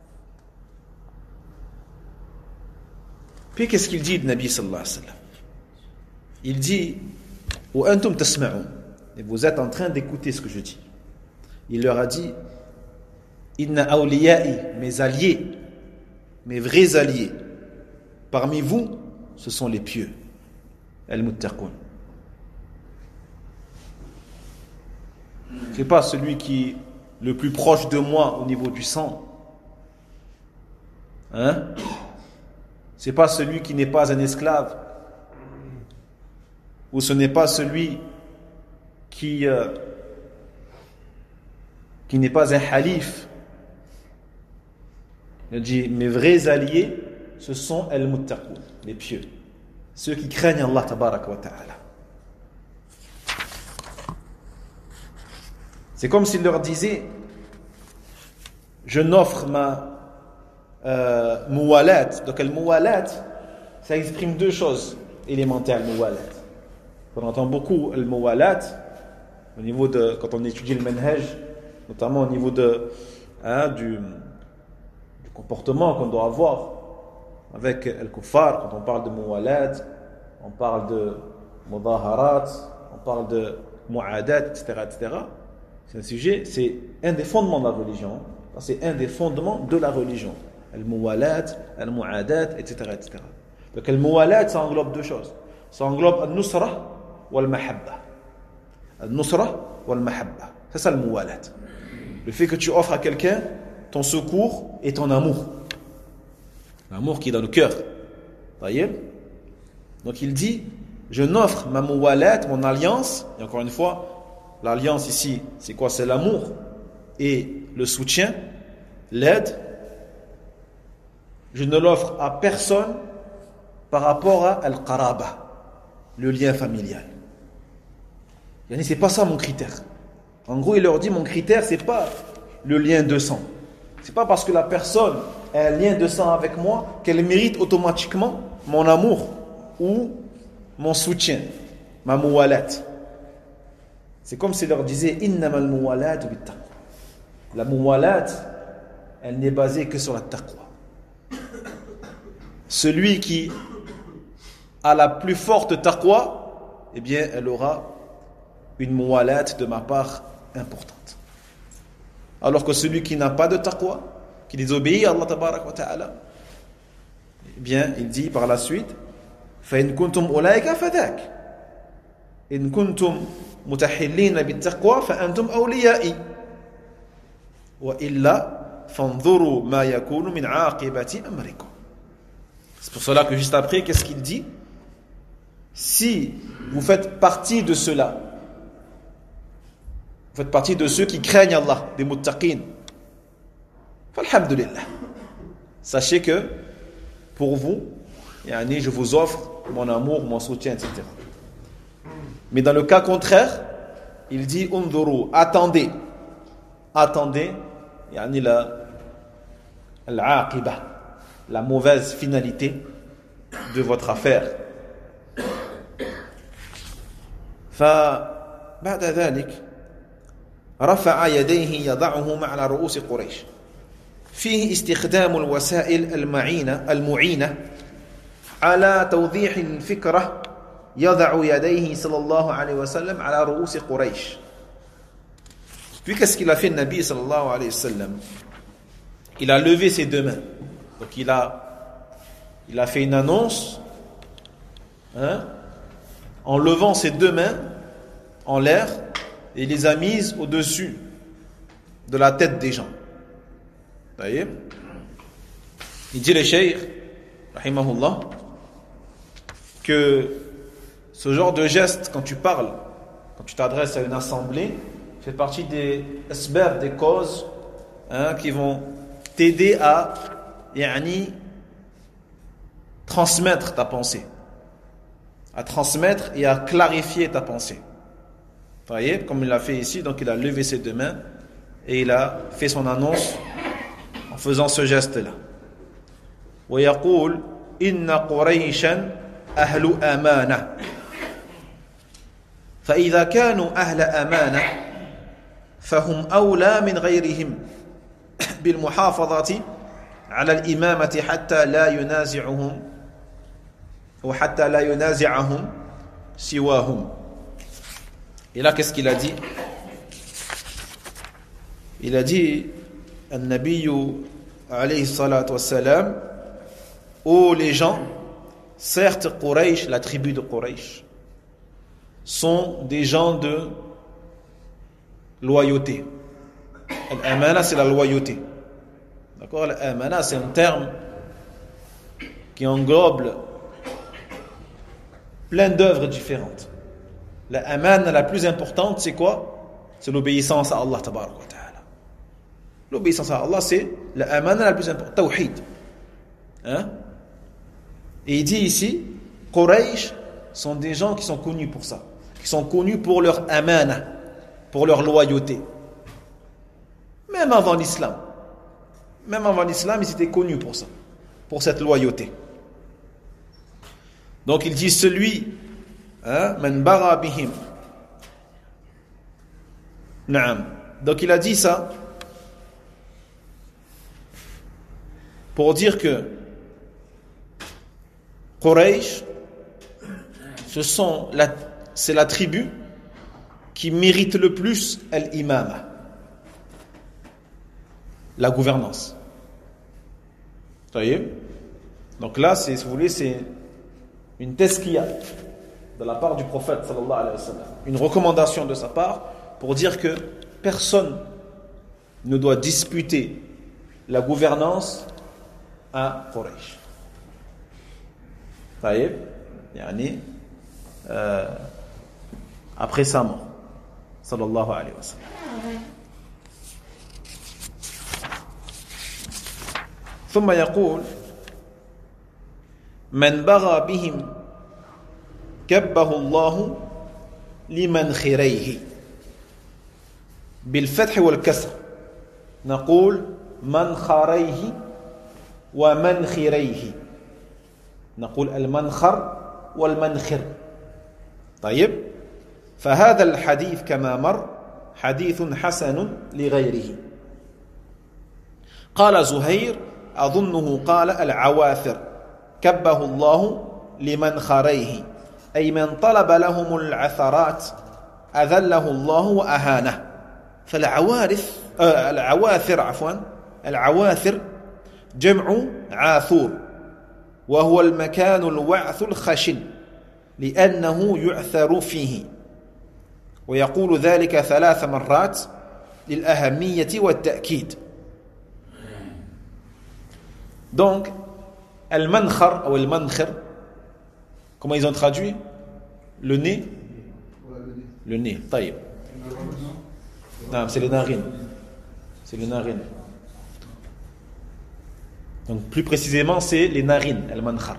Puis qu'est-ce qu'il dit le Nabi sallallahu alayhi wa sallam? Il dit wa antum tasma'un, et vous êtes en train d'écouter ce que je dis. Il leur a dit inna awliya'i, mes alliés, mes vrais alliés parmi vous, ce sont les pieux, al-muttaqun. C'est pas celui qui est le plus proche de moi au niveau du sang, hein? C'est pas celui qui n'est pas un esclave, ou ce n'est pas celui qui euh, qui n'est pas un halif. Il dit mes vrais alliés, ce sont al-muttaqun, les pieux, ceux qui craignent Allah tabaraka wa ta'ala. C'est comme s'il leur disait je n'offre ma euh, muwalat. Donc al muwalat, ça exprime deux choses élémentaires. Al muwalat, on entend beaucoup al muwalat au niveau de, quand on étudie le manhaj, notamment au niveau de, hein, du, du comportement qu'on doit avoir avec al-kuffar. Quand on parle de muwalat, on parle de mudaharat, on parle de mu'adat, et cetera, et cetera. C'est un sujet, c'est un des fondements de la religion. C'est un des fondements de la religion. Al-muwalat, al-mu'adat, et cetera, et cetera. Donc al-muwalat, ça englobe deux choses. Ça englobe al-nusra ou al-mahabba. Al-nusra ou al-mahabba. C'est ça le muwalat. Le fait que tu offres à quelqu'un ton secours et ton amour. L'amour qui est dans le cœur. Vous voyez? Donc il dit, je n'offre ma muwalat, mon alliance, et encore une fois, l'alliance ici, c'est quoi? C'est l'amour et le soutien, l'aide. Je ne l'offre à personne par rapport à al-qaraba, le lien familial. Yani, c'est pas ça mon critère. En gros, il leur dit, mon critère, c'est pas le lien de sang. C'est pas parce que la personne a un lien de sang avec moi qu'elle mérite automatiquement mon amour ou mon soutien, ma muwalat. C'est comme s'il leur disait innamal muwalat bit-taqwa. La muwalat, elle n'est basée que sur la taqwa. Celui qui a la plus forte taqwa, eh bien, elle aura une muwalat de ma part importante. Alors que celui qui n'a pas de taqwa, qui désobéit à Allah tabarak wa ta'ala, eh bien, il dit par la suite fa in kuntum ulaika fadak in kuntum mutahillina bit-taqwa fa antum awliya'i wa illa fanzuru ma yakunu min 'aqibati amrikum. C'est pour cela que juste après, qu'est-ce qu'il dit? Si vous faites partie de ceux-là, vous faites partie de ceux qui craignent Allah, des muttaqin, falhamdulillah, sachez que pour vous, yani, je vous offre mon amour, mon soutien, et cetera. Mais dans le cas contraire, il dit unzuru, attendez, attendez, yani la al-aqiba, la mauvaise finalité de votre affaire. فبعد ذلك رفع يديه يضعهما على رؤوس قريش فيه استخدام الوسائل المعينة المعينة على توضيح الفكرة يضع يديه صلى الله عليه وسلم على رؤوس قريش. Puis qu'est-ce qu'il a fait le Nabi sallallahu alayhi wa sallam? Il a levé ses deux mains. Donc il a, il a fait une annonce, hein, en levant ses deux mains en l'air et il les a mises au-dessus de la tête des gens. Vous voyez? Il dit le cheikh, rahimahullah, que ce genre de geste, quand tu parles, quand tu t'adresses à une assemblée, fait partie des asbab, des causes hein, qui vont t'aider à yani, transmettre ta pensée, à transmettre et à clarifier ta pensée. Vous voyez, comme il l'a fait ici, donc il a levé ses deux mains et il a fait son annonce en faisant ce geste-là. ويقول إن قريشا أهل أمانة فإذا كانوا أهل أمانة فهم أولى من غيرهم بالمحافظة على الإمامة حتى لا ينازعهم وحتى لا ينازعهم سواهم. Et là, qu'est-ce qu'il a dit? Il a dit, An-Nabiy alayhi salatu wassalam, ô les gens, certes Quraysh, la tribu de Quraysh, sont des gens de loyauté. Al-amana, c'est la loyauté. D'accord? Al-amana, c'est un terme qui englobe plein d'œuvres différentes. La amana la plus importante, c'est quoi? C'est l'obéissance à Allah tabaraka wa ta'ala. L'obéissance à Allah, c'est la amana la plus importante. Tawhid. Hein? Et il dit ici, Quraysh sont des gens qui sont connus pour ça. Qui sont connus pour leur amana, pour leur loyauté. Même avant l'islam. Même avant l'islam, ils étaient connus pour ça. Pour cette loyauté. Donc il dit, celui Man bara bihim. Naam. Donc il a dit ça pour dire que Quraysh, ce sont la, c'est la tribu qui mérite le plus al-imama, la gouvernance. Vous voyez? Donc là, c'est, si vous voulez, c'est une tazkiya de la part du prophète sallallahu alayhi wa sallam, une recommandation de sa part pour dire que personne ne doit disputer la gouvernance à Quraysh. Taïb, yani, euh, après sa mort, sallallahu alayhi wa sallam. ثم يقول من بغى بهم كبه الله لمنخريه بالفتح والكسر نقول منخريه ومنخريه نقول المنخر والمنخر طيب فهذا الحديث كما مر حديث حسن لغيره قال زهير أظنه قال العواثر كبه الله لمنخريه أي من طلب لهم العثرات أذله الله وأهانه فالعوارث آه العواثر عفوا العواثر جمع عاثور وهو المكان الوعث الخشن لأنه يعثر فيه ويقول ذلك ثلاث مرات للأهمية والتأكيد. Donc al-mankhar ou al-mankhir, comment ils ont traduit? Le nez? Le nez, taïb. Non, c'est les narines. C'est les narines. Donc plus précisément, c'est les narines, al-mankhar.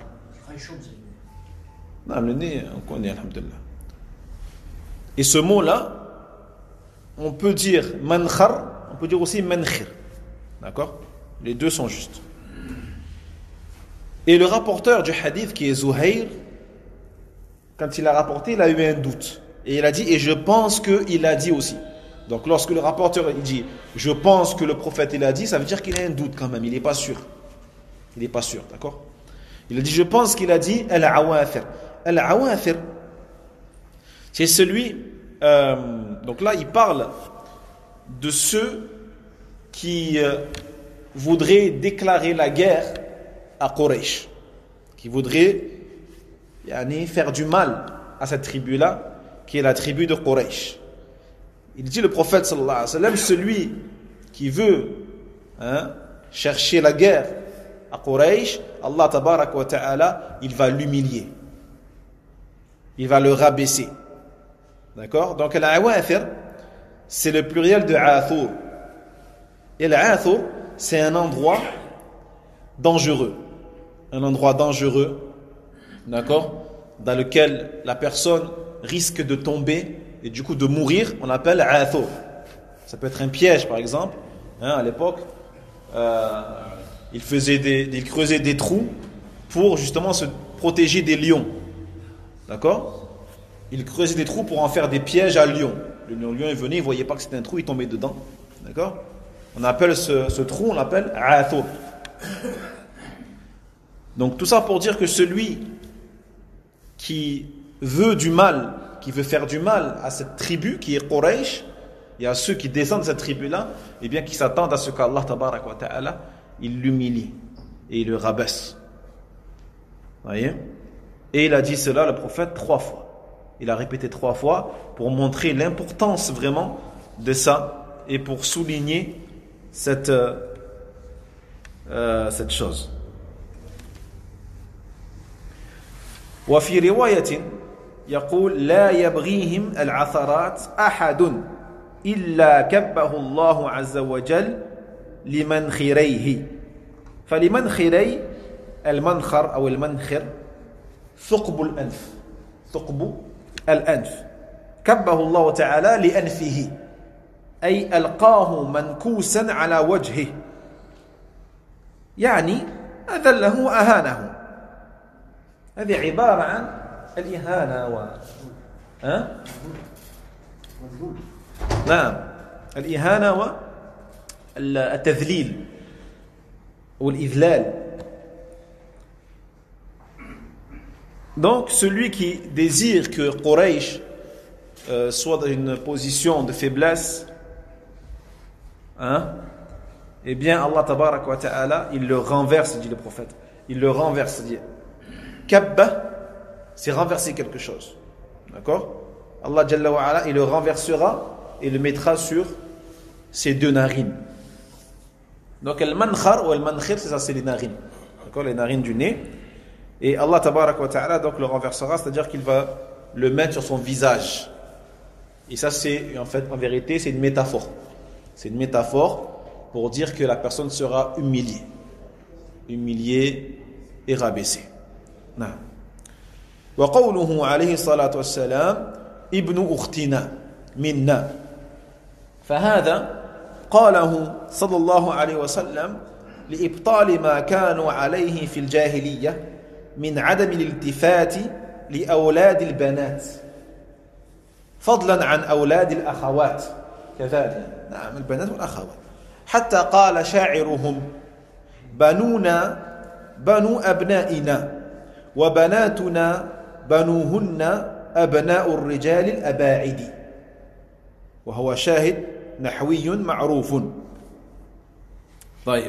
Non, le nez, on connaît, alhamdulillah. Et ce mot-là, on peut dire mankhar, on peut dire aussi mankhir. D'accord? Les deux sont justes. Et le rapporteur du hadith qui est Zuhair, quand il a rapporté, il a eu un doute. Et il a dit, et je pense qu'il a dit aussi. Donc lorsque le rapporteur il dit, je pense que le prophète il a dit, ça veut dire qu'il a un doute quand même, il n'est pas sûr. Il n'est pas sûr, d'accord? Il a dit, je pense qu'il a dit, al-awathir. Al-awathir, c'est celui, euh, donc là il parle de ceux qui euh, voudraient déclarer la guerre à Quraysh, qui voudraient yani, faire du mal à cette tribu-là qui est la tribu de Quraysh. Il dit le prophète sallallahu alayhi wa sallam, celui qui veut hein, chercher la guerre à Quraysh, Allah tabarak wa ta'ala, il va l'humilier. Il va le rabaisser. D'accord? Donc l'Awathir, c'est le pluriel de Athur. Et l'Athur, c'est un endroit dangereux. Un endroit dangereux, d'accord? Dans lequel la personne risque de tomber et du coup de mourir, on appelle Athur. Ça peut être un piège par exemple. Hein, à l'époque, euh, ils, faisaient des, ils creusaient des trous pour justement se protéger des lions. D'accord? Ils creusaient des trous pour en faire des pièges à lions. Le lion il venait, il ne voyait pas que c'était un trou, il tombait dedans. D'accord? On appelle ce, ce trou, on l'appelle Athur. Donc tout ça pour dire que celui qui veut du mal, qui veut faire du mal à cette tribu qui est Quraysh, et à ceux qui descendent de cette tribu-là, eh bien qui s'attendent à ce qu'Allah tabarak wa ta'ala, il l'humilie et il le rabaisse. Vous voyez? Et il a dit cela, le prophète, trois fois. Il a répété trois fois pour montrer l'importance vraiment de ça et pour souligner cette, euh, cette chose. وفي رواية يقول لا يبغيهم العثرات أحد إلا كبه الله عز وجل لمنخريه فلمنخري المنخر أو المنخر ثقب الأنف ثقب الأنف كبه الله تعالى لأنفه أي ألقاه منكوسا على وجهه يعني أذله وأهانه هذه عبارة عن الإهانة و... أه؟ نعم الإهانة والتذليل والإذلال. Donc celui qui désire que Quraysh euh, soit dans une position de faiblesse, hein, eh bien Allah tabarak wa ta'ala il le renverse, dit le prophète, il le renverse, dit Kabba, c'est renverser quelque chose. D'accord? Allah Jalla wa ala, il le renversera et le mettra sur ses deux narines. Donc, le mankhar ou le mankhir, c'est ça, c'est les narines. D'accord? Les narines du nez. Et Allah Tabarak wa Ta'ala, donc, le renversera, c'est-à-dire qu'il va le mettre sur son visage. Et ça, c'est, en fait, en vérité, c'est une métaphore. C'est une métaphore pour dire que la personne sera humiliée. Humiliée et rabaissée. نعم. وقوله عليه الصلاة والسلام ابن أختنا منا فهذا قاله صلى الله عليه وسلم لإبطال ما كانوا عليه في الجاهلية من عدم الالتفات لأولاد البنات فضلا عن أولاد الأخوات كذلك نعم البنات والأخوات حتى قال شاعرهم بنونا بنو أبنائنا وبناتنا بنوهن أبناء الرجال الأباعد وهو شاهد نحوي معروف. طيب.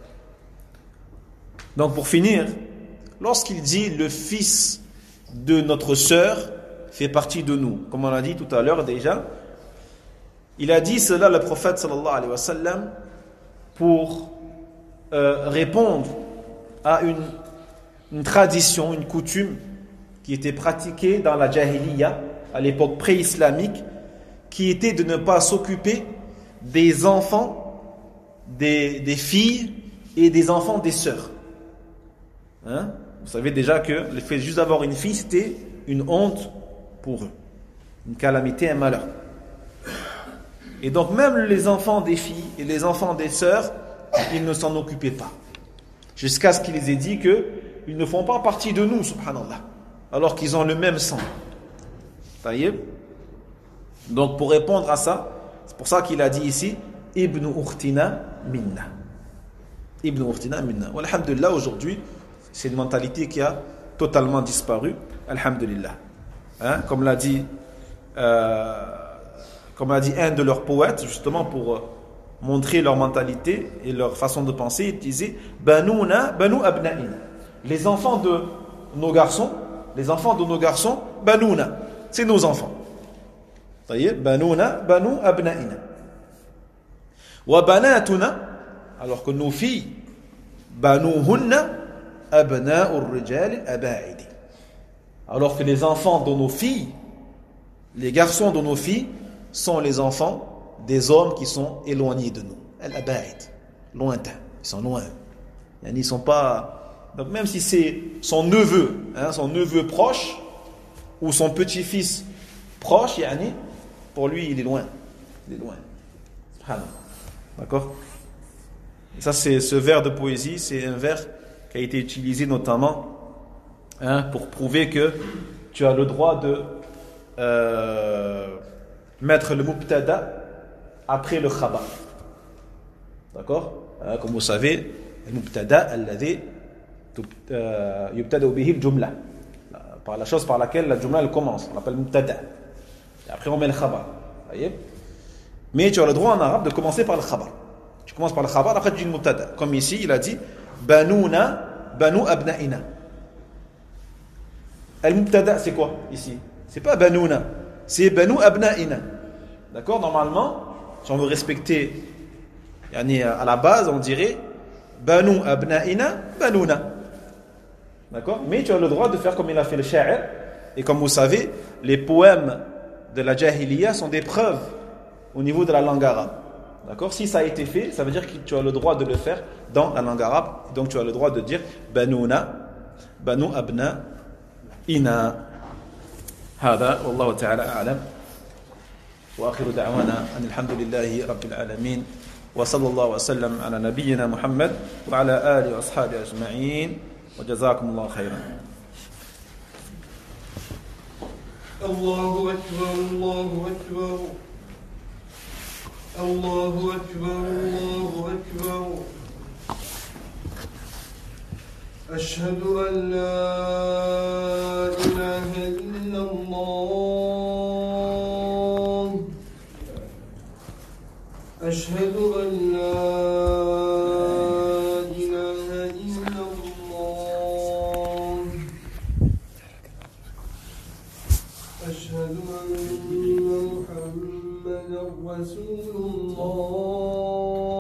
Donc pour finir, lorsqu'il dit le fils de notre sœur fait partie de nous, comme on l'a dit tout à l'heure déjà, il a dit cela le prophète sallallahu alayhi wa sallam pour euh, répondre à une une tradition, une coutume qui était pratiquée dans la Jahiliya, à l'époque pré-islamique, qui était de ne pas s'occuper des enfants, des, des filles et des enfants des sœurs. Hein? Vous savez déjà que le fait juste d'avoir une fille, c'était une honte pour eux, une calamité, un malheur. Et donc même les enfants des filles et les enfants des sœurs, ils ne s'en occupaient pas. Jusqu'à ce qu'il les ait dit que ils ne font pas partie de nous, subhanallah, alors qu'ils ont le même sang. Taïeb. Donc pour répondre à ça, c'est pour ça qu'il a dit ici Ibn Ukhtina minna. Ibn Ukhtina minna. Alhamdulillah, aujourd'hui, c'est une mentalité qui a totalement disparu. Alhamdulillah. Hein? Comme l'a dit, euh, comme l'a dit un de leurs poètes, justement pour euh, montrer leur mentalité et leur façon de penser, il disait Banouna, Banu Abna'ina. Les enfants de nos garçons, les enfants de nos garçons, Banouna, c'est nos enfants. طيب بنونا بنو أبنائنا وبناتنا alors que nos filles بنوهن أبناء الرجال الأباعد alors que les enfants de nos filles les garçons de nos filles sont les enfants des hommes qui sont éloignés de nous al-abaid lointains ils sont loin ils ne sont pas donc même si c'est son neveu hein, son neveu proche ou son petit-fils proche yani, pour lui il est loin il est loin d'accord et ça c'est ce vers de poésie c'est un vers qui a été utilisé notamment hein, pour prouver que tu as le droit de euh, mettre le mubtada après le khabar d'accord euh, comme vous savez le mubtada alladhi yubtada bihi al-jumla par la chose par laquelle la jumla elle commence on l'appelle mubtada et après on met le khabar voyez mais tu as le droit en arabe de commencer par le khabar tu commences par le khabar après tu dis le mubtada comme ici il a dit banouna banu abna'ina al-mubtada c'est quoi ici c'est pas banouna c'est banu abna'ina d'accord normalement si on veut respecter yani, à la base on dirait banu abna'ina banouna d'accord mais tu as le droit de faire comme il a fait le sha'ir et comme vous savez les poèmes de la jahiliya sont des preuves au niveau de la langue arabe d'accord si ça a été fait ça veut dire que tu as le droit de le faire dans la langue arabe donc tu as le droit de dire banouna banu abna'ina هذا والله تعالى أعلم وآخر دعوانا أن الحمد لله رب العالمين وصلى الله وسلم على نبينا محمد وعلى آله وأصحابه أجمعين وجزاكم الله خيرا الله أكبر الله أكبر الله أكبر الله أكبر أشهد أن لا إله إلا الله أشهد أن لا إله إلا الله أشهد أن محمدا رسول الله